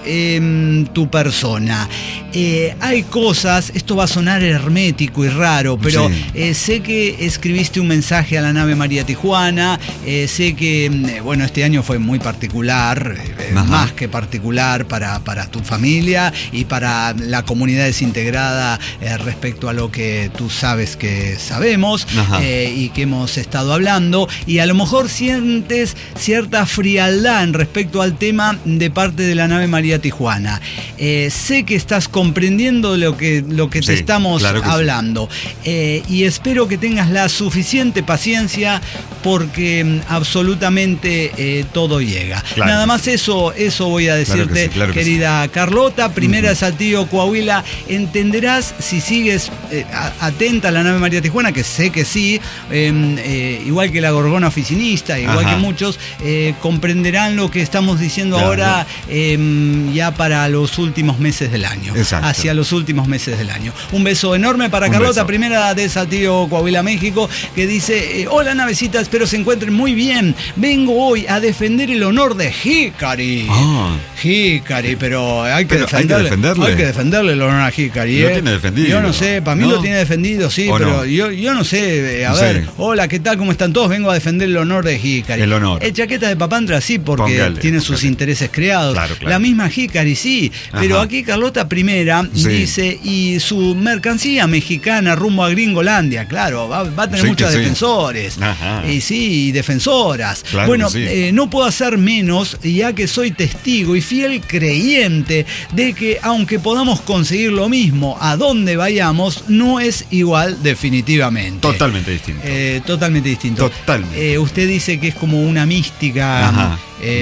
tu persona. Hay cosas, esto va a sonar hermético y raro, pero sé que escribiste un mensaje a la nave María Tijuana, sé que, bueno, este año fue muy particular, más que particular para tu familia y para la comunidad desintegrada respecto a lo que tú sabes que sabemos y que hemos estado hablando, y a lo mejor sientes cierta frialdad en respecto al tema de parte de la nave María Tijuana. Sé que estás comprendiendo lo que te estamos hablando, y espero que tengas la suficiente paciencia porque absolutamente todo llega. Nada más eso voy a decirte, querida Carlota, Primera de Saltillo, Coahuila. Entenderás si sigues atenta a la nave María Tijuana, que sé que sí, igual que la Gorgona Oficinista, igual que muchos, comprenderán lo que estamos diciendo ahora ya para los últimos meses del año. Hacia los últimos meses del año. Un beso enorme para Carlota, Primera de Saltillo, Coahuila, México, que dice: hola navecitas, espero se encuentren muy bien. Vengo hoy a defender el honor de Hikari. Hikari, pero hay que defenderle. Hay que defenderle el honor a Hikari. Lo tiene defendido. Yo no sé, para mí lo tiene defendido, sí, pero yo no sé. A ver, hola, ¿qué tal? ¿Cómo están todos? Vengo a defender el honor de Hikari. El honor. El chaqueta de Papandra sí, porque tiene sus intereses creados. La misma Hikari sí, pero aquí Carlota Primera dice, y su mercancía mexicana rumbo a Gringolandia, claro, va a tener muchos defensores. Y defensoras. Bueno, no puedo hacer menos, ya que soy testigo y fiel creyente de que aunque podamos conseguir lo mismo a donde vayamos, no es igual definitivamente. Totalmente distinto. Totalmente distinto. Usted dice que es como una mística.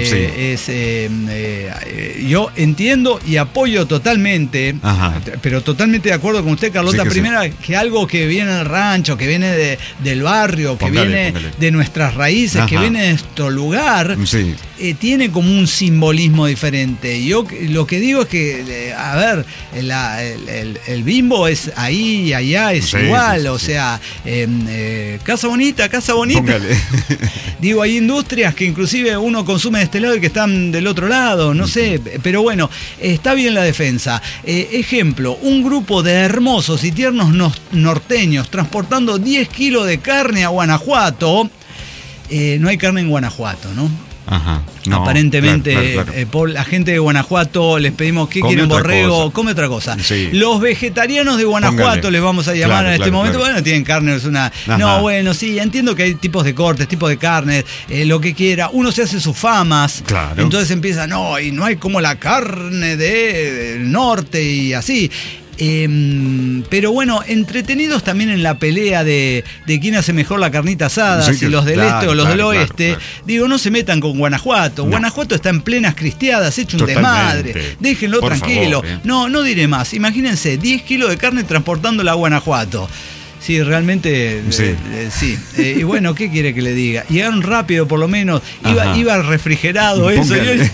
Yo entiendo y apoyo totalmente, pero totalmente de acuerdo con usted, Carlota Primera, que algo que viene del rancho, que viene del barrio, que viene de nuestras raíces, que viene de nuestro lugar, tiene como un simbolismo diferente. Yo lo que digo es que, a ver, el bimbo es ahí y allá, es igual, o sea, casa bonita. Digo, hay industrias que inclusive uno consume de este lado y que están del otro lado, no sé, pero bueno, está bien la defensa. Ejemplo, un grupo de hermosos y tiernos norteños transportando 10 kilos de carne a Guanajuato. No hay carne en Guanajuato, ¿no? No, aparentemente, por la gente de Guanajuato les pedimos que quieren borrego, come otra cosa. Los vegetarianos de Guanajuato les vamos a llamar en este momento. Bueno, tienen carne, es una. No, bueno, sí, entiendo que hay tipos de cortes, tipos de carne, lo que quiera. Uno se hace sus famas. Entonces empieza, y no hay como la carne del norte y así. Pero bueno, entretenidos también en la pelea de quién hace mejor la carnita asada, si los del este o los del oeste. Digo, no se metan con Guanajuato. Guanajuato está en plenas cristiadas, hecho un desmadre. Déjenlo tranquilo. No diré más. Imagínense, 10 kilos de carne transportándola a Guanajuato. Sí, realmente Sí. sí. Y bueno, ¿qué quiere que le diga? Llegaron rápido, por lo menos. Iba refrigerado eso. Póngale.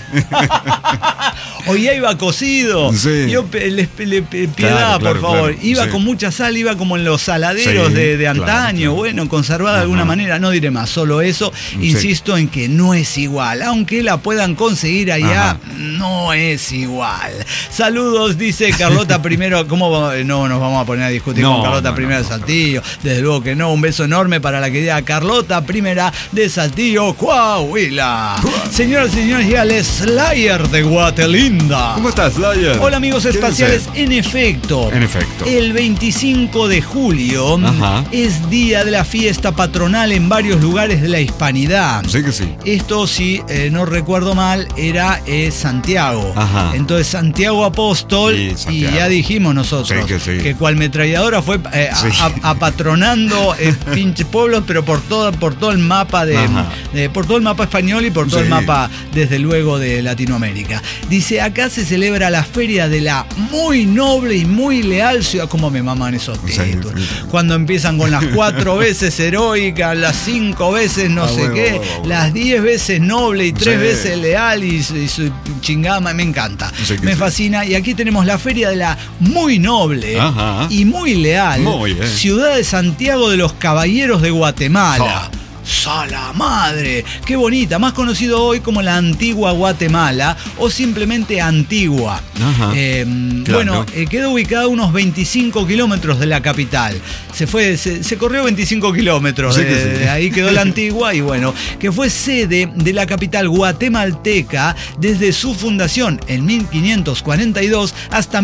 O ya iba cocido. Sí. Yo piedad, Claro, por favor. claro, Iba sí. con mucha sal, iba como en los saladeros Sí, de claro, antaño. claro. Bueno, conservada de alguna Ajá. manera. No diré más, solo eso. Sí. Insisto en que no es igual. Aunque la puedan conseguir allá, Ajá. no es igual. Saludos, dice Carlota primero. ¿Cómo no nos vamos a poner a discutir No, con Carlota no, primera no, de Saltillo? Desde luego que no. Un beso enorme para la querida Carlota primera de Saltillo, Coahuila. Señoras y señores, llega el Slayer de Guatelinda. ¿Cómo estás, Slayer? Hola amigos ¿Qué espaciales, dice? en efecto, el 25 de julio Ajá. es día de la fiesta patronal en varios lugares de la hispanidad. Sí que sí. Esto, si no recuerdo mal, era Santiago. Ajá. Entonces Santiago Apóstol, Sí, Santiago. y ya dijimos nosotros Sí, que sí. cual metralladora fue Sí. apatronando pinches pueblos, pero por todo el mapa Ajá. por todo el mapa español y por todo Sí. el mapa, desde luego, de Latinoamérica. Dice, acá se celebra la feria de la muy noble y muy leal ciudad. ¿Cómo me maman esos Sí, títulos? sí. Cuando empiezan con las 4 veces heroica, las 5 veces no sé huevo, qué, huevo, huevo. las 10 veces noble y 3 Sí. veces leal y su chingama, me encanta. Sí que Me sí. fascina. Y aquí tenemos la feria de la muy noble Ajá. y muy leal Muy bien. ciudad de Santiago de los Caballeros de Guatemala. Oh. ¡Sala madre! ¡Qué bonita! Más conocido hoy como la Antigua Guatemala o simplemente Antigua. Ajá. Claro. Bueno, queda ubicada a unos 25 kilómetros de la capital. Se corrió 25 kilómetros. Sí que sí. De ahí quedó la Antigua y bueno, que fue sede de la capital guatemalteca desde su fundación en 1542 hasta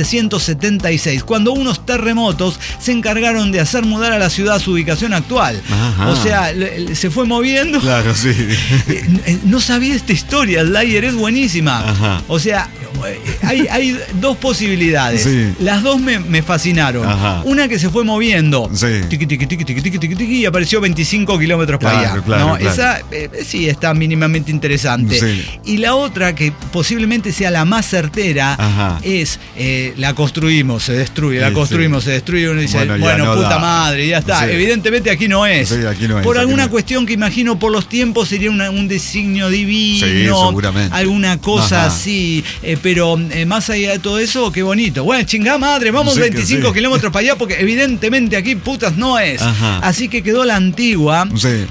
1776, cuando unos terremotos se encargaron de hacer mudar a la ciudad a su ubicación actual. Ajá. O sea, se fue moviendo. Claro, sí. No sabía esta historia, Slayer, es buenísima. Ajá. O sea, hay dos posibilidades. Sí. Las dos me fascinaron. Ajá. Una que se fue moviendo. Sí. Tiqui, tiqui, tiqui, tiqui, tiqui, tiqui, tiqui, y apareció 25 kilómetros para Claro, allá. claro, ¿no? claro. Esa sí está mínimamente interesante. Sí. Y la otra, que posiblemente sea la más certera, Ajá. es la construimos, se destruye, la Sí, construimos, sí. se destruye. Uno dice, Bueno, ya bueno, no puta da. madre, ya está. Sí. Evidentemente aquí no es. Sí, aquí no es, Por aquí alguna no es. cuestión que imagino por los tiempos sería un designio divino. Sí, seguramente. Alguna cosa Ajá. así. Pero más allá de todo eso, qué bonito. Bueno, chingá madre, vamos Sí, que 25 sí. kilómetros para allá porque evidentemente aquí putas no es. Ajá. Así que quedó la Antigua, Sí.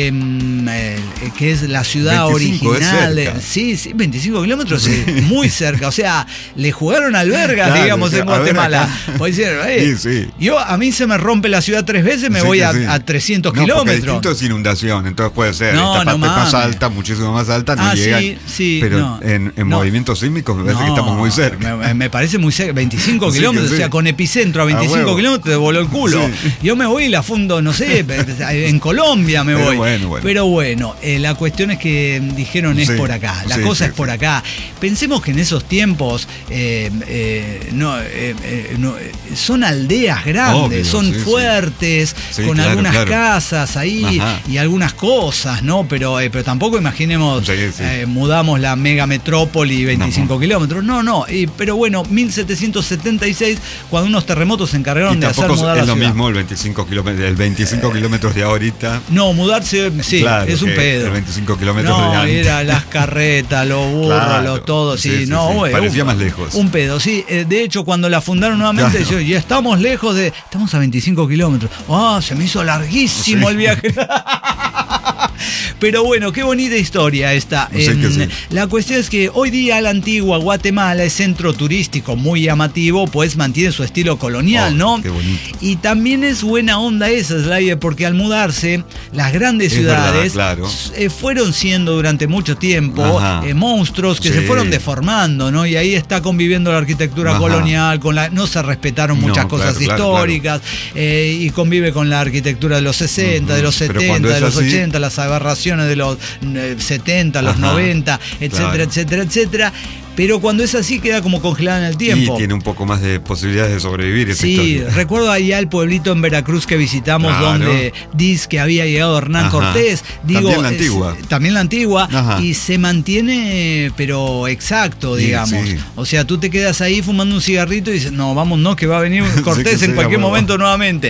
que es la ciudad 25 es original. cerca. Sí, 25 kilómetros, Sí. muy cerca. O sea, le jugaron albergas, Claro, digamos, en a ver Guatemala. acá. Pues decir, Sí, sí. a mí se me rompe la ciudad 3 veces, me Sí voy que a, sí. a 300 No, porque kilómetros. distinto es inundación, entonces puede ser. No, esta no parte más mames. alta, muchísimo más alta, no Ah, llegan. sí, sí, pero no. en No. movimientos sísmicos me parece que estamos muy cerca. Me parece muy cerca, 25 Sí, que kilómetros, sí. o sea, con epicentro a 25 huevo. kilómetros te voló el culo. Sí. Yo me voy y la fundo, no sé, en Colombia me Pero voy. bueno. Pero bueno, la cuestión es que dijeron es Sí, por acá, la sí, cosa sí, es por sí. acá. Pensemos que en esos tiempos son aldeas grandes, Obvio, son sí, sí. fuertes, Sí, con claro, algunas claro. casas ahí Ajá. y algunas cosas, ¿no? Pero tampoco imaginemos, Sí, sí. mudamos la mega metrópoli 25 kilómetros. No. Pero bueno, 1776, cuando unos terremotos se encargaron Y de hacer tampoco mudar es la lo ciudad. mismo el 25 kilómetros de ahorita. No, mudarse, sí, Claro, es un que pedo. el 25 kilómetros no, de antes. era las carretas, los burros, Claro. todo, sí, Sí, sí, no, sí. güey, Parecía más lejos. Un pedo, sí. De hecho, cuando la fundaron nuevamente, Claro. ya estamos lejos de. Estamos a 25 kilómetros. Ah, se me hizo larguísimo Sí. el viaje. Pero bueno, qué bonita historia esta. Sí que sí. La cuestión es que hoy día la Antigua Guatemala es centro turístico muy llamativo, pues mantiene su estilo colonial, Oh, ¿no? qué bonito. Y también es buena onda esa, Slayer, porque al mudarse, las grandes Es verdad, ciudades claro. fueron siendo durante mucho tiempo Ajá. monstruos que Sí. se fueron deformando, ¿no? Y ahí está conviviendo la arquitectura Ajá. colonial, no se respetaron muchas No, cosas claro, históricas, y convive con la arquitectura de los 60, de los Pero 70, cuando de es los así- 80, las aberraciones de los 70, los Ajá. 90, etcétera, Claro. etcétera, etcétera. pero cuando es así queda como congelada en el tiempo. Y tiene un poco más de posibilidades de sobrevivir esa historia. Recuerdo allá el pueblito en Veracruz que visitamos, donde dice que había llegado Hernán Cortés. También la antigua. También la antigua. Ajá. Y se mantiene, pero exacto, digamos. Sí. O sea, tú te quedas ahí fumando un cigarrito y dices, no, vámonos, que va a venir Cortés en cualquier momento nuevamente.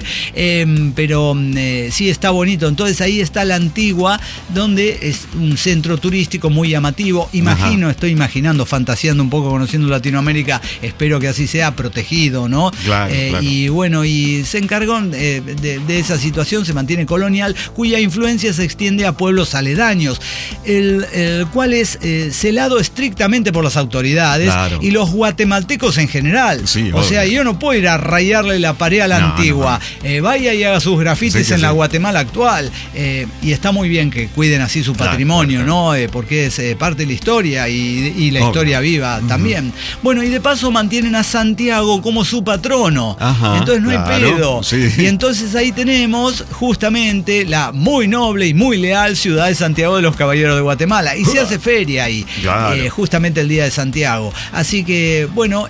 Pero sí, está bonito. Entonces ahí está la antigua, donde es un centro turístico muy llamativo. Estoy imaginando, fantaseando un poco, conociendo Latinoamérica, espero que así sea, protegido, ¿no? Claro. Y bueno, y se encargó de esa situación, se mantiene colonial, cuya influencia se extiende a pueblos aledaños, el cual es celado estrictamente por las autoridades y los guatemaltecos en general. Sí, o sea, yo no puedo ir a rayarle la pared a la antigua. Vaya y haga sus grafitis en la Guatemala actual. Y está muy bien que cuiden así su patrimonio, ¿no? Porque es parte de la historia y la historia viva también. Bueno, y de paso mantienen a Santiago como su patrono. Entonces no hay pedo. Y entonces ahí tenemos justamente la muy noble y muy leal ciudad de Santiago de los Caballeros de Guatemala. Y se hace feria ahí, justamente el día de Santiago. Así que, bueno,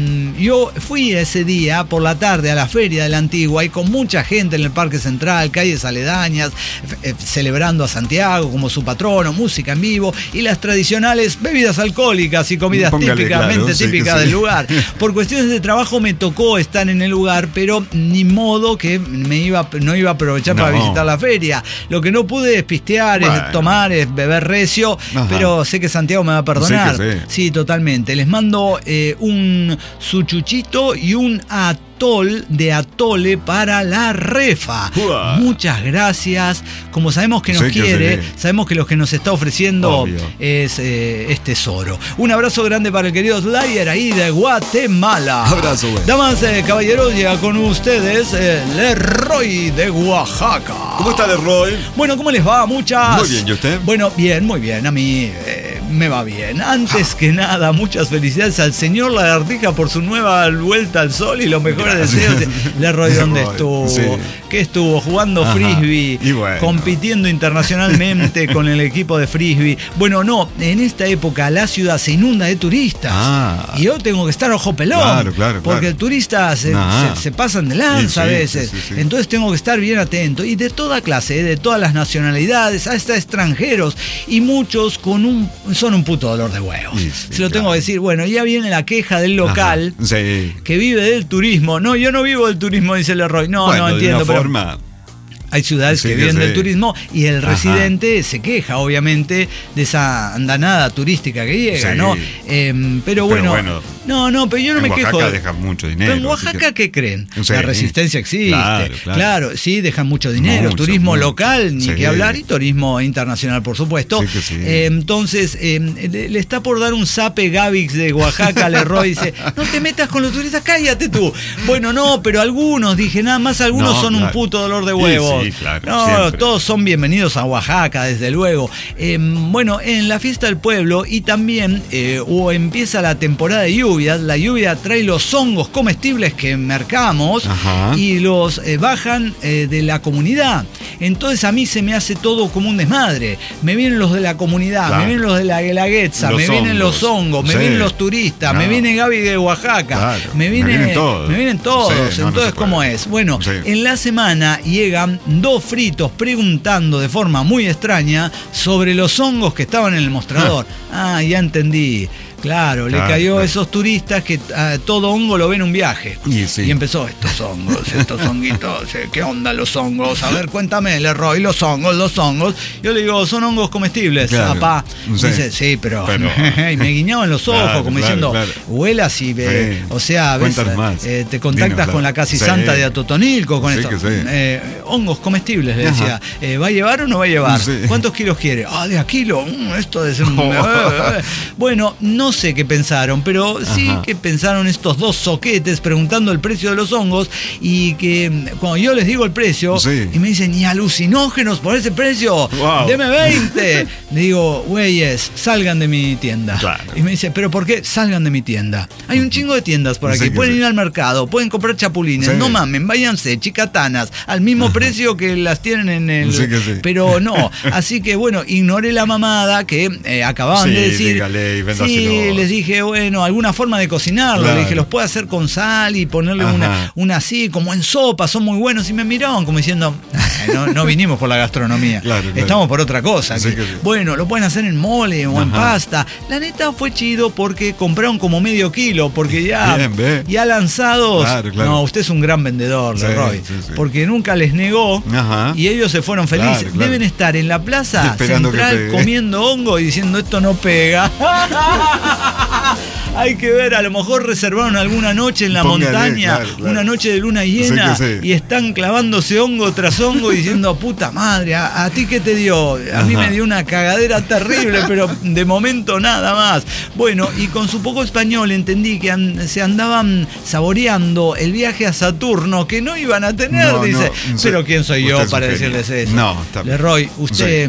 yo fui ese día por la tarde a la feria de la Antigua y con mucha gente en el Parque Central, calles aledañas, celebrando a Santiago como su patrono, música en vivo y las tradicionales bebidas alcohólicas y comidas típicas del lugar. Por cuestiones de trabajo me tocó estar en el lugar, pero ni modo que no iba a aprovechar para visitar la feria. Lo que no pude es pistear, es tomar, es beber recio, pero sé que Santiago me va a perdonar. Sí, totalmente. Les mando un suchuchito y un atol de atole para la refa. Muchas gracias. Como sabemos que nos quiere, sabemos que lo que nos está ofreciendo es tesoro. Un abrazo grande para el querido Slayer ahí de Guatemala. Abrazo, güey. Damas, caballeros, llega con ustedes Leroy de Oaxaca. ¿Cómo está Leroy? Bueno, ¿cómo les va? Muchas. Muy bien, ¿y usted? Bueno, bien, muy bien. A mí me va bien. Antes que nada, muchas felicidades al señor Lagartija por su nueva vuelta al sol y los mejores deseos. Leroy, ¿dónde estuvo? ¿Qué estuvo? Jugando frisbee, compitiendo internacionalmente con el equipo de frisbee. Bueno, no, en esta época la ciudad se inunda de turistas. Y yo tengo que estar ojo pelón. Porque el turista se pasan de lanza a veces. Entonces tengo que estar bien atento. Y de toda clase, de todas las nacionalidades, hasta extranjeros. Y muchos son un puto dolor de huevos. Se lo tengo que decir. Bueno, ya viene la queja del local que vive del turismo. No, yo no vivo del turismo, dice Leroy. No entiendo, pero hay ciudades que viven del turismo y el residente se queja, obviamente, de esa andanada turística que llega, ¿no? Pero bueno, pero yo no me quejo. En Oaxaca dejan mucho dinero. Pero en Oaxaca, ¿qué creen? La resistencia existe. Claro, sí, dejan mucho dinero. Turismo local, ni que hablar, y turismo internacional, por supuesto. Entonces, le está por dar un zape Gavix de Oaxaca a Leroy. Dice, no te metas con los turistas, cállate tú. Bueno, no, pero algunos, dije, nada más algunos son un puto dolor de huevos. Siempre. Todos son bienvenidos a Oaxaca, desde luego. Bueno, en la fiesta del pueblo y también empieza la temporada de lluvias. La lluvia trae los hongos comestibles que mercamos y los bajan de la comunidad. Entonces a mí se me hace todo como un desmadre. Me vienen los de la comunidad, me vienen los de la Guelaguetza, me vienen los hongos, me vienen los turistas, me viene Gaby de Oaxaca, me vienen todos. Entonces, ¿cómo es? Bueno, en la semana llegan 2 fritos preguntando de forma muy extraña sobre los hongos que estaban en el mostrador. Ya entendí. Claro, le cayó a esos turistas que todo hongo lo ven en un viaje. Y empezó, estos honguitos, ¿qué onda los hongos? A ver, cuéntame, Leroy, los hongos. Yo le digo, son hongos comestibles, papá. Dice, sí, pero y me guiñaban los ojos, como diciendo, huelas y o sea, ves, te contactas con la casi santa de Atotonilco con esto. Hongos comestibles, le decía. ¿Va a llevar o no va a llevar? ¿Cuántos kilos quiere? De a kilo. Esto de ser un... Bueno, no sé qué pensaron, pero sí, Ajá. que pensaron estos dos soquetes preguntando el precio de los hongos y que cuando yo les digo el precio Sí. y me dicen, ¿y alucinógenos por ese precio? Wow. Deme 20. Le digo, güeyes, salgan de mi tienda. Claro. Y me dice, ¿pero por qué? Salgan de mi tienda. Hay un chingo de tiendas por aquí. Sí, que Pueden sí. ir al mercado, pueden comprar chapulines. Sí. No mamen, váyanse, chicatanas, al mismo precio que las tienen en el... Sí, que sí. Pero no. Así que bueno, ignoré la mamada que acababan Sí, de decir. dígale y véndaselo. Sí, les dije, bueno, alguna forma de cocinarlo. Claro. Le dije, los puede hacer con sal y ponerle Ajá. una así, como en sopa, son muy buenos. Y me miraban como diciendo, no vinimos por la gastronomía. Claro, claro. Estamos por otra cosa. Sí, aquí. que sí. Bueno, lo pueden hacer en mole o en Ajá. pasta. La neta fue chido porque compraron como medio kilo, porque ya, Bien, ve. ya lanzados. Claro, claro. No, usted es un gran vendedor, Sí, Leroy. sí, sí. Porque nunca les negó Ajá. y ellos se fueron felices. Claro, claro. Deben estar en la plaza Esperando que central pegue. comiendo hongo y diciendo esto no pega. Hay que ver, a lo mejor reservaron alguna noche en la Póngale, montaña, claro, claro. una noche de luna llena, Sí que sí. y están clavándose hongo tras hongo y diciendo, puta madre, ¿a ti qué te dio? A mí Ajá. me dio una cagadera terrible, pero de momento nada más. Bueno, y con su poco español entendí que se andaban saboreando el viaje a Saturno que no iban a tener, No, dice. no, Pero ¿quién soy yo usted es para un genio. decirles eso? No, está bien. Leroy, usted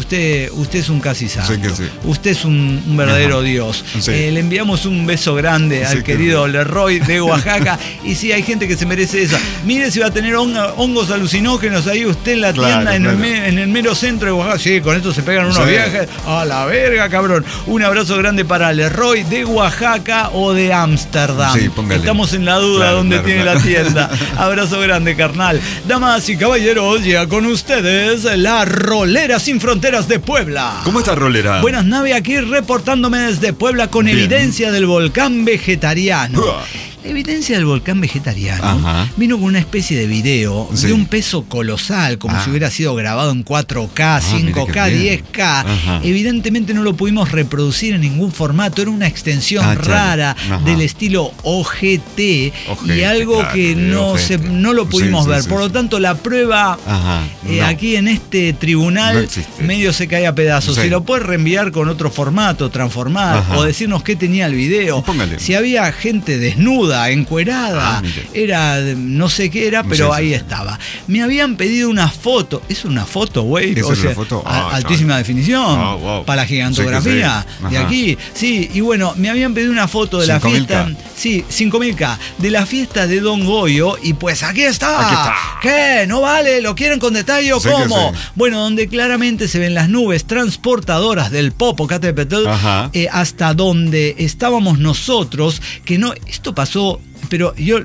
es un casi santo. Sí que sí. Usted es un verdadero Ajá. Dios. Sí. Le enviamos un beso grande al Sí que querido Leroy de Oaxaca. Y sí, hay gente que se merece eso. Mire si va a tener hongos alucinógenos ahí usted en la Claro, tienda, claro. en el mero centro de Oaxaca. Sí, con esto se pegan unos Sí. viajes a la verga, cabrón. Un abrazo grande para Leroy de Oaxaca o de Ámsterdam. Sí, póngale. Estamos en la duda Claro, dónde claro, tiene claro. la tienda. Abrazo grande, carnal. Damas y caballeros, llega con ustedes la Rolera Sin Fronteras de Puebla. ¿Cómo está Rolera? Buenas naves, aquí reportándome desde Puebla con Bien. evidencia del volcán vegetariano. Uah. La evidencia del volcán vegetariano Ajá. vino con una especie de video Sí. de un peso colosal, como Ah. si hubiera sido grabado en 4K, mire 5K, qué bien. 10K. Ajá. Evidentemente no lo pudimos reproducir en ningún formato, era una extensión Ah, claro. rara Ajá. del estilo OGT y Ojete, algo claro, que ojete. no lo pudimos Sí, sí, ver. sí, Por lo sí. tanto, la prueba Ajá. No. aquí en este tribunal No existe. medio se cae a pedazos. Sí. Si lo puedes reenviar con otro formato, transformar Ajá. o decirnos qué tenía el video. Póngale. Si había gente desnuda, encuerada, mire. era no sé qué era, pero Sí, sí, ahí sí. estaba. Me habían pedido una foto. ¿Es una foto, güey? ¿Eso es una foto? Ah, altísima definición. Ah, wow. Para la gigantografía Sí que sí. de Ajá. aquí. Sí, y bueno, me habían pedido una foto de la 5.000K. fiesta. Sí, 5.000K. De la fiesta de Don Goyo. Y pues aquí está. Aquí está. ¿Qué? ¿No vale? ¿Lo quieren con detalle o Sí que cómo? sí. Bueno, donde claramente se ven las nubes transportadoras del Popocatépetl Ajá. hasta donde estábamos nosotros, que no, esto pasó, pero yo,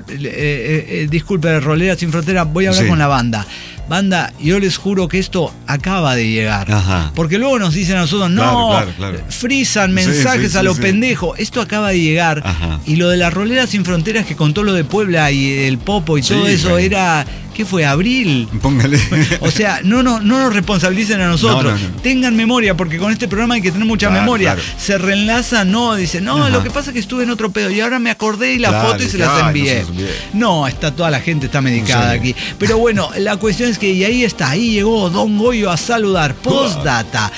disculpe, Rolera Sin Frontera, voy a hablar Sí. con la banda. Banda, yo les juro que esto acaba de llegar. Ajá. Porque luego nos dicen a nosotros, no, Claro. frisan Sí, mensajes sí, a sí, lo sí. pendejo. Esto acaba de llegar. Ajá. Y lo de la Rolera Sin Fronteras que contó lo de Puebla y el Popo y Sí, todo eso güey. era, ¿qué fue? ¿Abril? Póngale. O sea, no nos responsabilicen a nosotros. No. Tengan memoria, porque con este programa hay que tener mucha Claro, memoria. claro. Se reenlazan, no, dice, no, Ajá. lo que pasa es que estuve en otro pedo y ahora me acordé y la Claro, foto y se ay, las no envié. se las envié. No, está toda la gente está medicada Sí. aquí. Pero bueno, la cuestión es que y ahí está, ahí llegó Don Goyo a saludar. Postdata,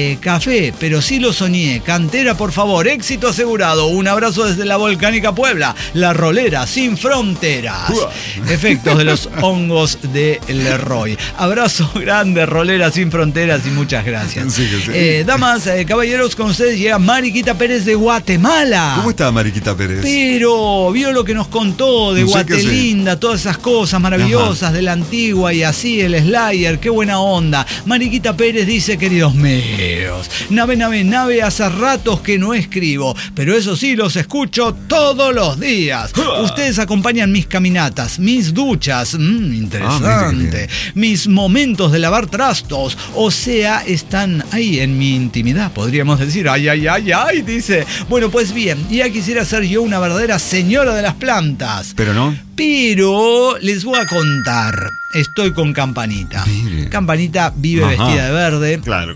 café, pero sí lo soñé. Cantera, por favor, éxito asegurado. Un abrazo desde la volcánica Puebla, la Rolera Sin Fronteras. Efectos de los hongos de Leroy. Abrazo grande, Rolera Sin Fronteras y muchas gracias. Sí que sí. Damas, caballeros, con ustedes llega Mariquita Pérez de Guatemala. ¿Cómo está Mariquita Pérez? Pero vio lo que nos contó de Sí que Guatelinda, todas esas cosas maravillosas de la antigua y así el Slayer, qué buena onda. Mariquita Pérez dice, queridos míos, nave, hace ratos que no escribo, pero eso sí, los escucho todos los días. Ustedes acompañan mis caminatas, mis duchas, interesante, mis momentos de lavar trastos, o sea, están ahí en mi intimidad, podríamos decir, ay, dice. Bueno, pues bien, ya quisiera ser yo una verdadera señora de las plantas. Pero no. Pero les voy a contar. Estoy con Campanita. Mire. Campanita vive Ajá. vestida de verde. Claro.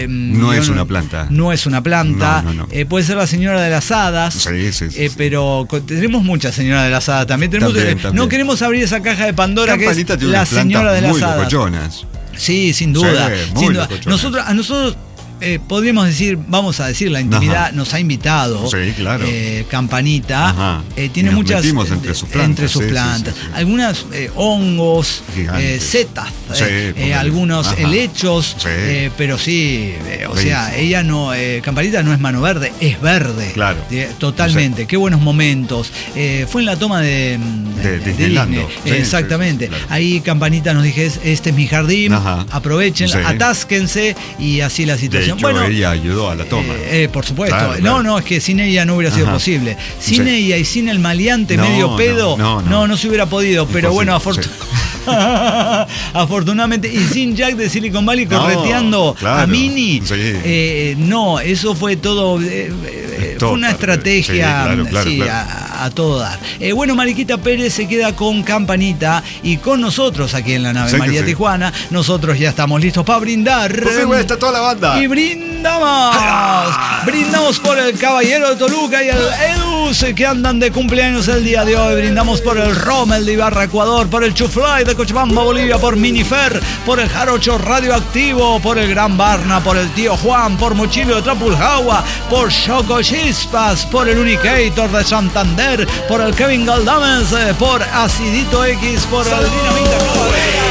No yo es una planta. No es una planta. No. Puede ser la señora de las hadas. Sí. Pero tenemos muchas señoras de las hadas también. También. No queremos abrir esa caja de Pandora Campanita que es tiene la unas plantas señora de las muy hadas. locochonas. Sí, sin duda. Sí, muy Sin duda. locochonas. A nosotros podríamos decir, vamos a decir, la intimidad nos ha invitado. Sí, claro. Campanita tiene muchas entre sus plantas. Sí. Algunas hongos, setas, algunos helechos, pero sí, o sea, ella no, Campanita no es mano verde, es verde. Claro. Totalmente. Sí. Qué buenos momentos. Fue en la toma de Disney. Sí, exactamente. Sí, claro. Ahí Campanita nos dije, este es mi jardín, aprovechen, atásquense y así la situación. De hecho, ella ayudó a la toma. Por supuesto. Claro. No, es que sin ella no hubiera sido posible. Sin ella y sin el maleante medio pedo, no se hubiera podido. Pero bueno, afortunadamente, y sin Jack de Silicon Valley correteando a Mini, no, eso fue todo, fue una estrategia a todo dar. Bueno, Mariquita Pérez se queda con Campanita y con nosotros aquí en la nave María Tijuana. Nosotros ya estamos listos para brindar. Pues sí, está toda la banda. Y brindamos por el Caballero de Toluca y el Edus que andan de cumpleaños el día de hoy. Brindamos por el Rommel de Ibarra, Ecuador, por el Chuflay de Cochabamba, Bolivia, por Minifer, por el Jarocho Radioactivo, por el Gran Barna, por el Tío Juan, por Mochilo de Trapuljaua, por Choco Chispas, por el Unicator de Santander, por el Kevin Galdames, por Acidito X, por el Dinamita.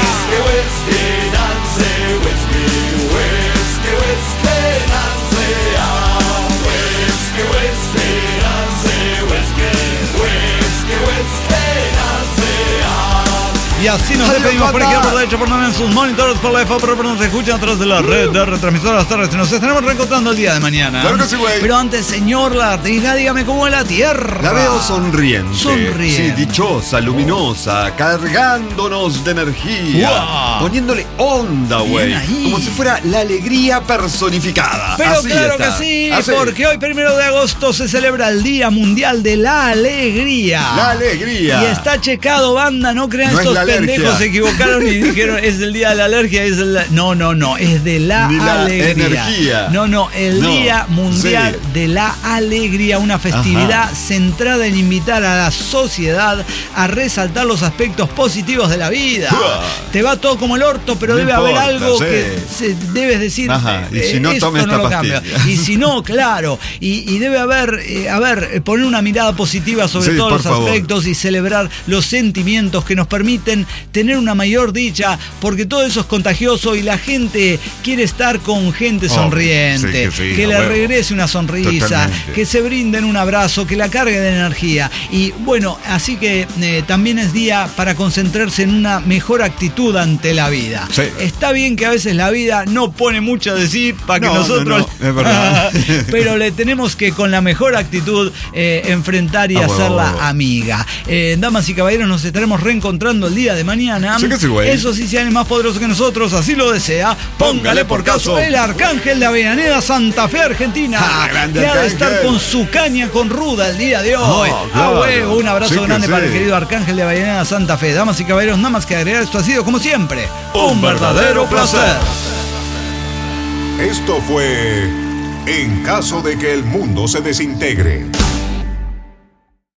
Y así nos despedimos por aquí, por derecho, por no en sus monitores, por la FO, pero nos escuchan a través de la red de retransmisoras terrestres. Nos estaremos reencontrando el día de mañana. Claro que sí, güey. Pero antes, señor Lartiga, dígame cómo es la Tierra. La veo sonriente. Sí, dichosa, luminosa, cargándonos de energía. Poniéndole onda, güey. Como si fuera la alegría personificada. Pero así claro está. que sí, así. porque hoy, 1 de agosto, se celebra el Día Mundial de la Alegría. La alegría. Y está checado, banda, no crean estos pendejos se equivocaron y dijeron es el día de la alergia, no, es de la alegría. El Día Mundial de la Alegría, una festividad centrada en invitar a la sociedad a resaltar los aspectos positivos de la vida. Te va todo como el orto, pero debe haber algo que debes decir. Y si no, tome esta pastilla. Y si no, claro, y debe haber, poner una mirada positiva sobre todos los aspectos y celebrar los sentimientos que nos permiten tener una mayor dicha, porque todo eso es contagioso y la gente quiere estar con gente sonriente, que le regrese una sonrisa, que se brinden un abrazo, que la cargue de energía. Y bueno, así que también es día para concentrarse en una mejor actitud ante la vida. Está bien que a veces la vida no pone mucho de sí para que nosotros es verdad. pero le tenemos que con la mejor actitud enfrentar y hacerla amiga. Damas y caballeros, nos estaremos reencontrando el día de mañana. Eso sí, si alguien más poderoso que nosotros así lo desea, póngale por caso el Arcángel de Avellaneda, Santa Fe, Argentina, que ha de estar con su caña con ruda el día de hoy. Un abrazo grande para el querido Arcángel de Avellaneda, Santa Fe. Damas y caballeros, nada más que agregar, esto ha sido como siempre un verdadero placer. Esto fue En caso de que el mundo se desintegre.